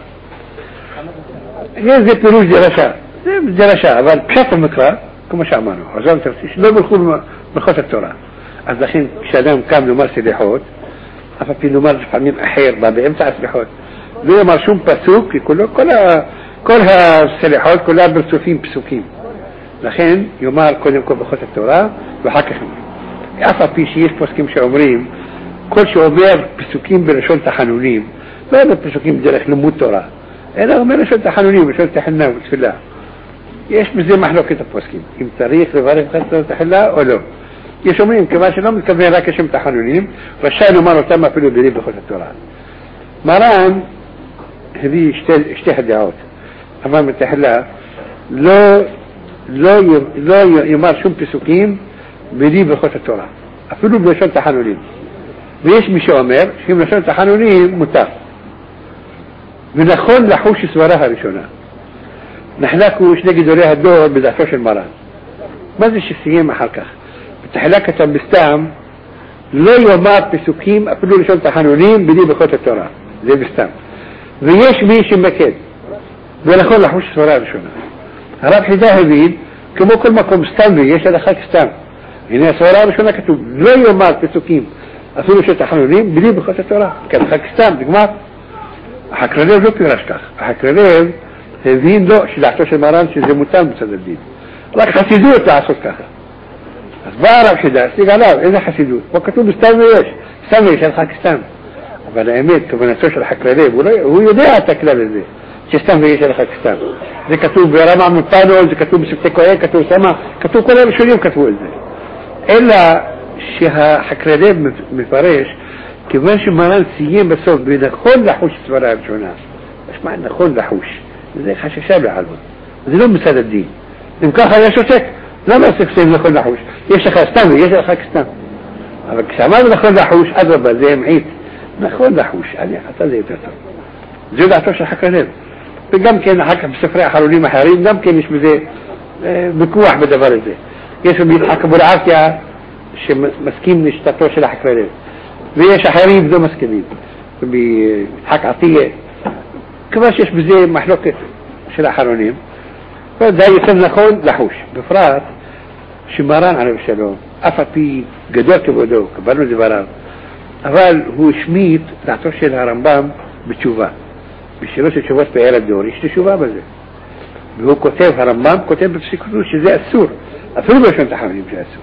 זה פירוש דרשה. זה דרשה, אבל פשט המקרא, כמו שאמרנו, עזוב תרציש, לא ברכו ברכות התורה. אז לכן כשאדם קם לומר סליחות, אף פעם לומר לפעמים אחר, בא באמצע הסליחות, לא יאמר שום פסוק, כי כל הסליחות, כולה ברצופים פסוקים. לכן יאמר קודם כל ברכות התורה, ואחר כך אף פעם שיש פסוקים שאומרים, כל שאומר פסוקים בלשון תחנונים, לא אומר פסוקים דרך לימוד תורה, אלא אומר לשון תחנונים, בלשון תחנה ותפילה. יש בזה מחלוקת הפוסקים, אם צריך לברך ברכות תחילה או לא. יש אומרים, כיוון שלא מתכוון רק לשם תחנונים, רשאי לומר אותם אפילו בלי ברכות התורה. מרן הביא שתי, שתי הדעות. אמר מתחילה, לא, לא, לא יאמר שום פסוקים בלי ברכות התורה, אפילו בלשון תחנונים. ויש מי שאומר שאם לשון תחנונים מותר. ונכון לחוש סברה הראשונה. נחלקו שני גדולי הדור בדעתו של מרן. מה זה שסיים אחר כך? בתחילה כתב בסתם, לא יאמר פסוקים אפילו לשון תחנונים בלי ברכות התורה. זה בסתם. ויש מי שמקד. ונכון לחוש סברה הראשונה. הרב חידה הבין, כמו כל מקום סתם ויש הלכה כסתם. הנה הסברה הראשונה כתוב, לא יאמר פסוקים אפילו לשון תחנונים בלי ברכות התורה. כהלכה כסתם, נגמר. החקרלב לא פירש כך. החקרלב הבין לו שדעתו של מרן שזה מותר מצד הדין. רק חסידות לעשות ככה. אז בא הרב חידה, השיג עליו, איזה חסידות? פה כתוב בסתם ויש. סתם ויש הלכה כסתם. אבל האמת, כוונתו של החקרלב, הוא, לא, הוא יודע את הכלל הזה, שסתם ויש הלכה כסתם. זה כתוב ברמה מפנו, זה כתוב בספתי כהן, כתוב שמה, כתוב כל הראשונים כתבו את זה. אלא שהחקרלב מפרש, כיוון שמרן סיים בסוף בנכון לחוש סברה הראשונה. משמע נכון לחוש. זה חששה בעלמות. זה לא מצד הדין. אם ככה היה שותק, למה ספסים נכון לחוש? יש לך סתם ויש לך כסתם. אבל כשאמרנו נכון לחוש, אדרבה, זה המעיט. נכון לחוש, אני חצה זה יותר טוב. זה דעתו של חקרלב. וגם כן, אחר כך בספרי אחרונים אחרים, גם כן יש בזה בכוח בדבר הזה. יש במידחק אבו אלעפיה שמסכים לשתתו של החקרלב. ויש אחרים לא מסכימים. במידחק עטיה. כבר שיש בזה מחלוקת של האחרונים. זה יותר נכון לחוש. בפרט שמרן עליו שלום, אף על פי גדול כבודו, קבלנו דבריו, אבל הוא השמיט דעתו של הרמב"ם בתשובה. בשאלות של תשובות פאר הדור, יש תשובה בזה. והוא כותב, הרמב"ם כותב בפסיקותו שזה אסור, אפילו בלשון תחנונים זה אסור.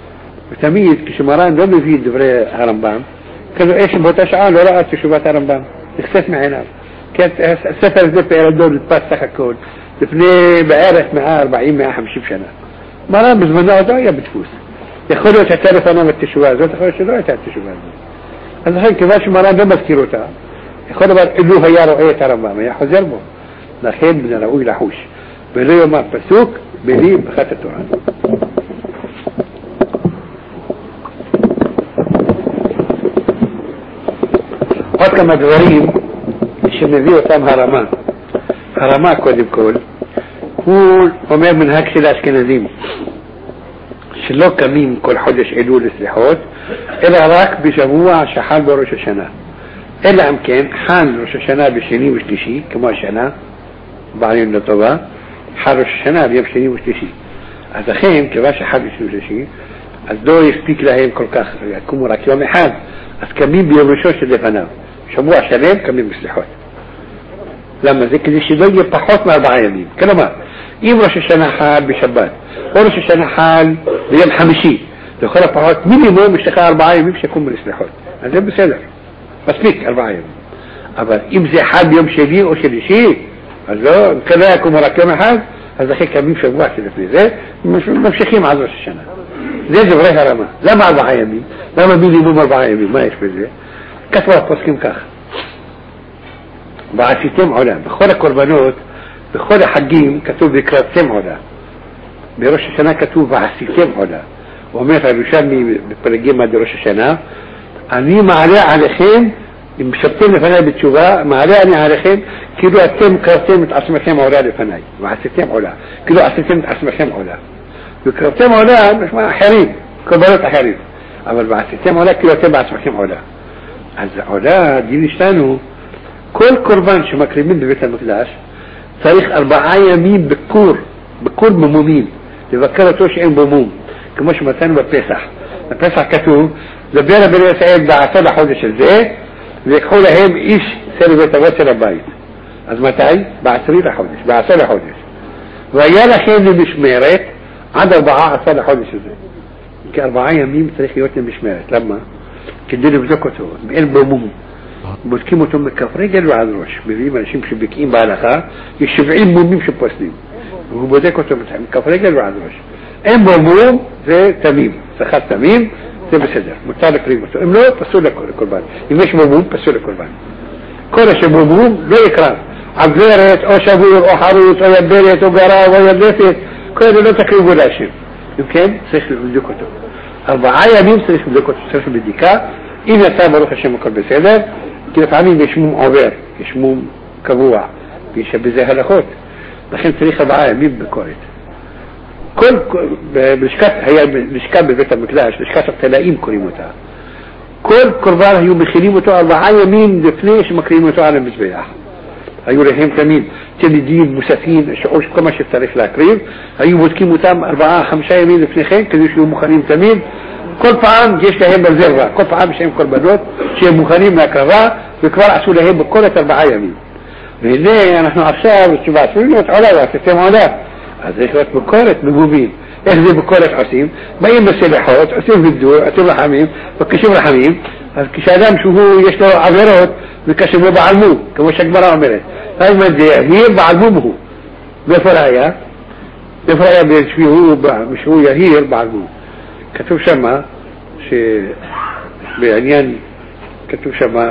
ותמיד כשמרן לא מביא דברי הרמב"ם, כנראה שבאותה שעה לא ראה את תשובת הרמב"ם, נחשף מעיניו. כי הספר הזה פאר הדור נתפס סך הכל, לפני בערך מאה ארבעים מאה חמישים שנה. מרן בזמנו עוד לא היה בדפוס. יכול להיות שהייתה לפניו את התשובה הזאת, יכול להיות שלא הייתה את התשובה הזאת. אז לכן, כיוון שמרן לא מזכיר אותה, יכול להיות, אילו היה רואה את הרמב"ם, היה חוזר בו. לכן, מן הראוי לחוש. ולא יאמר פסוק, בלי ברכת התורה. עוד כמה דברים שמביא אותם הרמה. הרמה קודם כל, הוא אומר מנהג של האשכנזים, שלא קמים כל חודש אלול לסליחות, אלא רק בשבוע שחל בראש השנה. אלא אם כן, חל ראש השנה בשני ושלישי, כמו השנה, בעלים לטובה, חל ראש השנה ביום שני ושלישי. אז לכן, כיוון שחל בשני ושלישי, אז לא יספיק להם כל כך, יקומו רק יום אחד, אז קמים ביום ראשון של לפניו. שבוע שלם קמים בסליחות. למה זה? כדי שלא יהיה פחות מארבעה ימים. כלומר, אם ראש השנה חל בשבת, או ראש השנה חל ביום חמישי, לכל הפחות מינימום יש לך ארבעה ימים שקום בסליחות. אז זה בסדר. מספיק ארבעה ימים. אבל אם זה חל ביום שני או שלישי, אז לא, כזה יקום רק יום אחד, אז אחרי קמים שבוע שלפני זה, ממשיכים עד ראש השנה. זה דברי הרמה. למה ארבעה ימים? למה מינימום ארבעה ימים? מה יש בזה? כתבו הפוסקים כך. ועשיתם עולה. בכל הקורבנות, בכל החגים, כתוב והקרבתם עולה. בראש השנה כתוב ועשיתם עולה. הוא אומר הירושלמי בפרקים עד ראש השנה, אני מעלה עליכם, אם שבתם לפניי בתשובה, מעלה אני עליכם, כאילו אתם קרבתם את עצמכם עולה לפניי. ועשיתם עולה. כאילו עשיתם את עצמכם עולה. וקרבתם עולה, משמע אחרים, קורבנות אחרים. אבל ועשיתם עולה, כאילו אתם בעצמכם עולה. אז עולה, דין ישתנו, כל קורבן שמקריבים בבית המקדש, צריך ארבעה ימים בקור, בקור ממומים, לבקר אותו שאין בו מום, כמו שמצאנו בפסח. בפסח כתוב, דבר בני ישראל בעשר לחודש הזה, ויקחו להם איש סל בית אבות של הבית. אז מתי? בעשרי לחודש, בעשר לחודש. והיה לכם למשמרת, עד ארבעה עשר לחודש הזה. כי ארבעה ימים צריך להיות למשמרת. למה? כדי לבדוק אותו. אין בו מום. בודקים אותו מכף רגל ועד ראש. מביאים אנשים שבקיאים בהלכה, יש שבעים מומים שפוסלים. והוא בודק אותו מכף רגל ועד ראש. אין בו מום, זה תמים. שחת תמים, זה בסדר. מותר לקריב אותו. אם לא, פסול לקורבן. אם יש בו מום, פסול לקורבן. כל שבו מום, לא יקרב. עגרת, או שבור, או חרוץ, או יברת, או גרה, או ידפת. כל זה לא תקריבו להשם. אם כן, צריך לבדוק אותו. ארבעה ימים צריך לבדוק אותו, צריך בדיקה. אם יצא ברוך השם הכל בסדר, כי לפעמים יש מום עובר, יש מום קבוע, ויש בזה הלכות. לכן צריך ארבעה ימים ביקורת. כל, בלשכת, היה לשכה בבית המקדש, לשכת הפתלאים קוראים אותה. כל קורבן היו מכינים אותו ארבעה ימים לפני שמקריאים אותו על המזבח. היו להם תמיד תלמידים, מוספים, שעוש, כל מה שצריך להקריב, היו בודקים אותם ארבעה, חמישה ימים לפני כן, כדי שיהיו מוכנים תמיד. כל פעם יש להם רזרבה, כל פעם שהם קורבנות שהם מוכנים להקרבה, וכבר עשו להם בקורת ארבעה ימים. והנה אנחנו עכשיו, תשובה, עשויים להיות עולה, ועשיתם עולה. אז יש להיות בקורת מגובים. איך זה בקורת עושים? באים בסלחות, עושים וידור, עושים רחמים, בקשים רחמים, אז כשאדם שהוא יש לו עבירות, וקשם לו בעלמו, כמו שהגמרא אומרת. אז מה זה יהיר בעלמום הוא. ואיפה ראיה? איפה ראיה שהוא יהיר בעלמום? כתוב שמה, שבעניין, כתוב שמה,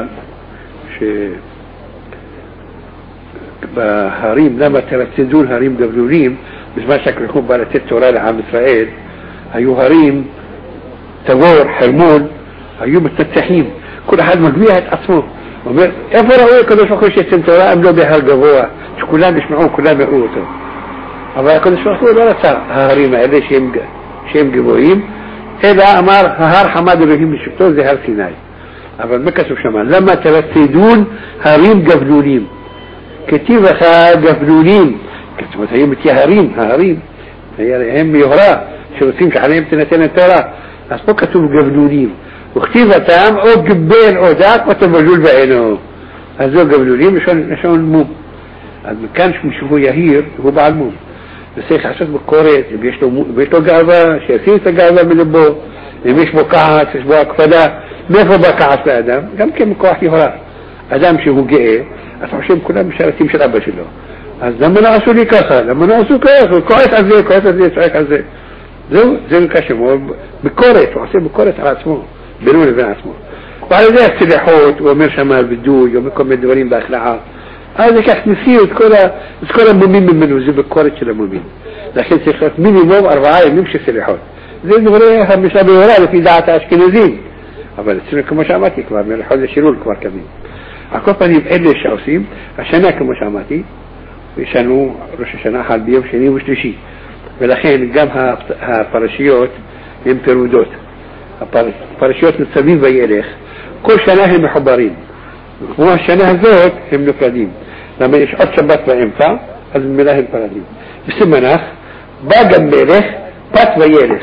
שבהרים, למה תרצדון הרים גבלולים, בזמן שהקריחו בא לתת תורה לעם ישראל, היו הרים, תבור, חרמון, היו מתנצחים, כל אחד מגביע את עצמו. הוא אומר, איפה ראו הקדוש ברוך הוא שיצא תורה, הם לא בהר גבוה, שכולם ישמעו, כולם יראו אותו. אבל הקדוש ברוך הוא לא רצה ההרים האלה שהם, שהם גבוהים, אלא אמר, ההר חמד אלוהים לשבטו, זה הר סיני. אבל מה כתוב שמה? למה תרצדון הרים גבלולים? כתיב לך גבלולים, כתוב, היו מתייהרים, ההרים, הם מיוהרה, שרוצים שעליהם תנתן התורה. אז פה כתוב גבלולים. וכתיב אתם, או גבל או דק, או תבלול בעינו. אז זו גבלולים, לשון מום. אז מכאן שהוא יהיר, הוא בעל מום. וצריך לעשות בקורת, אם יש לו, יש לו גאווה, שישים את הגאווה מלבו, אם יש בו כעס, יש בו הקפדה, מאיפה בא כעס לאדם? גם כן מכוח יהורה. אדם שהוא גאה, אז חושב כולם משרתים של אבא שלו. אז למה לא עשו לי ככה? למה לא עשו ככה? הוא כועס על זה, כועס על זה, צועק על זה. זהו, זה נקרא שמו, ביקורת, הוא עושה ביקורת על עצמו, בינו לבין עצמו. ועל זה הסליחות, הוא אומר שם וידוי, הוא אומר כל מיני דברים בהכלאה. אז זה כך נסיעו את כל, ה, את כל המומים ממנו, זה ביקורת של המומים. לכן צריך להיות מינימום ארבעה ימים של סליחות. זה דברי המשנה בהורה לפי דעת האשכנזים. אבל אצלנו כמו שאמרתי כבר, מלחודש אלול כבר קמים. על כל פנים אלה שעושים, השנה כמו שאמרתי, יש לנו ראש השנה חל ביום שני ושלישי. ולכן גם הפרשיות הן פירודות. הפרשיות ניצבים וילך, כל שנה הם מחוברים. כמו השנה הזאת הם נפרדים. למה יש עוד שבת באמצע, אז במילה הם פרדים. בסימנך, בא גם מלך, פת וילך.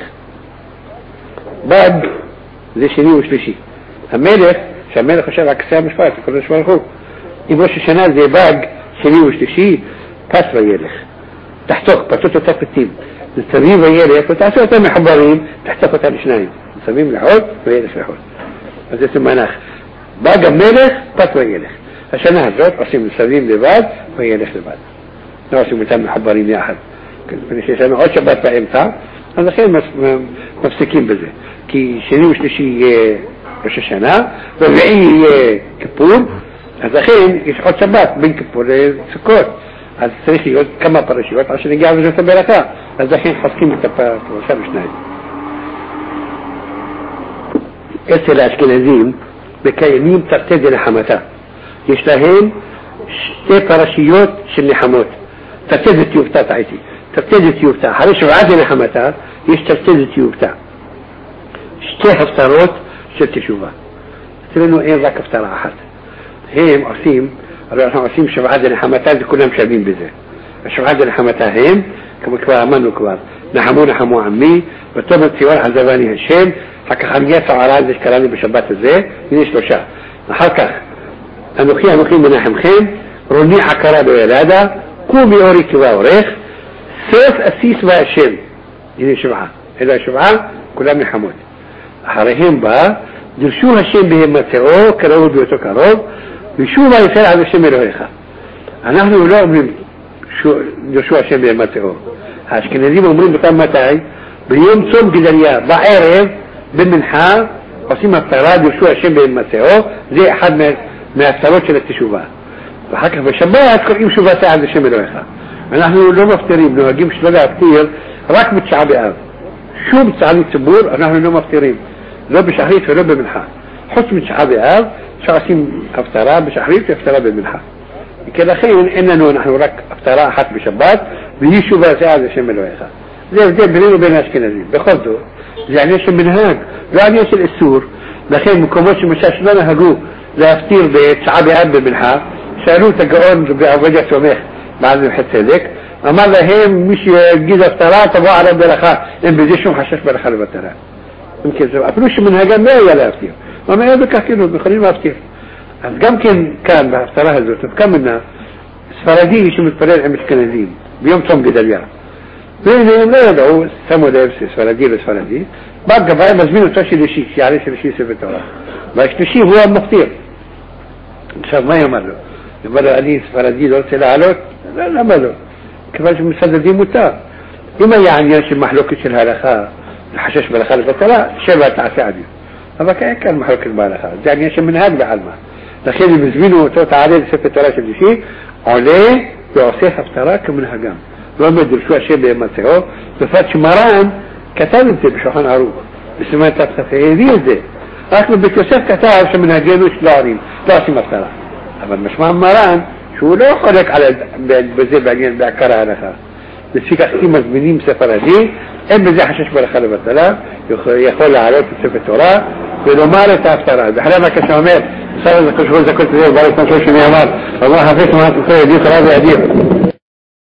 בא זה שני ושלישי. המלך, שהמלך חושב רק כסי המשפט, הקדוש ברוך הוא. אם ראש השנה זה בא שני ושלישי, פת וילך. תחתוך, פתות אותה פתים. ניצבים וילך, ותעשו אותם מחוברים, תחתוך אותם לשניים. ניצבים לחוד וילך לחוד. אז זה סימנך. בא גם מלך, פת וילך. השנה הזאת עושים ניצבים לבד וילך לבד. ناس متم محضرين يا أحد من شيء سنة أول شباب بإمتى هذا خير مس مفسكين بذي كي شنو مش نشي مش سنة ربعي كبور هذا خير يشحط شباب بين كبور سكوت هذا السريشي كما برشيوت عشان يجعل جزء بركة هذا خير حسكين متفق وشاب مش نايم إرسل أشكنازيم بكينيم ترتدي لحمتها يشتهين شتي برشيوت شني حموت ترتدي تيوفتا تعيتي ترتدي تيوفتا حريش وعادي لحمتها يشترتدي تيوفتا شتي هفتروت شتي شوفها تلانو ايه ذاك افترى احد هيم عصيم روحنا عصيم شبعاد لحمتها دي كلهم شابين بذي شبعاد لحمتها هيم كما كبار امانو كبار نحمو نحمو عمي وطبت سوار عزباني هشام حكا خميات على هذا الكلام بشبات الزي ينشلو شاه حكا انوخي انوخي مناحم خيم روني عكرا بولادة كومي اوري كبا وريخ سيف اسيس با الشام يني شبعة إذا شبعة كلهم يحمود حريهم با درشوها الشام بهم متعو كراو بيوتو كراو بيشوها يسال على الشام الوهيخة نحن لا أمرين درشوها الشام بهم متعو هاش كنا دي أمرين بطام متاعي بيوم صوم قدريا بعيرهم بالمنحة قسيمة الطيراد درشوها الشام بهم متعو زي أحد من ما يفتروش اللي تشوفها فحكا فالشباب كل يوم شوفها ساعة على الشام الوهيخة نحن لو مفترين لو هجيب شلقة كتير راكب شعبي آب شو بتساعدين تبور نحن لو مفترين لو بشهريت ولو بمنحة حط من شعبي آب شعسين افتراء بشهريت افتراء بمنحة كده خير اننا نحن راك افتراء حتى بشبات بيشوا بها ساعة الشام الوهيخة زي زي بيننا وبين اشكنازين بخذوا يعني ايش المنهاج يعني ايش الاسور لخير مكوموش مشاش لنا هجو لا افتير بيت شعبي آب بمنحة سألوه تقعون بوجه سميخ بعد الحته ذيك اما لا هي مش جيزه افتراء تبغى على برخاء ان بديشهم حشاش برخاء البتراء يمكن افلوش من هجم ما يلا افتير وما يبقى كانوا بخليل ما افتير يمكن كان بافتراء هذول كملنا سفردي شو متفرع مش كنزين بيوم صوم قدريا بينهم لا يدعوا سموا ده سفردي لسفردي بقى بقى مزمين تشي لشيء يعني شيء سبتورا ما يشتشي هو المختير ان شاء الله ما يمروا يبقى أنيس فردي دول سلالوت لا لا مالو كيفاش مسددين متى إما يعني يش محلوك الهلخاء الحشاش بالخال فتلا شبه تعسادي هذا كان كان محلوك البالخاء يعني يش من هذا بعلمه لكن المزمينه توت عليه سفة تراش الشيء عليه يعصيه افتراك من هجام لو ما يدري شو شيء بيمسه بفتش مران كتبت بشوحان عروق اسمها تفسير دي أكل بكسر كتاب من هجام وش لارين لا سمع افتراك أما مش مع مران شو لو خلق على بزي بعدين بأكرها لها بس فيك أختي مزمنين مسافرة دي إما زي حشاش بلا خلق الثلاث يخول عليه في السفة التوراة بلو مالة تفترى بحلامة كشامات صار إذا كنت هو إذا كنت زي وبارك نشوش ميامات الله حفظ ما تقول دي صلاة أدير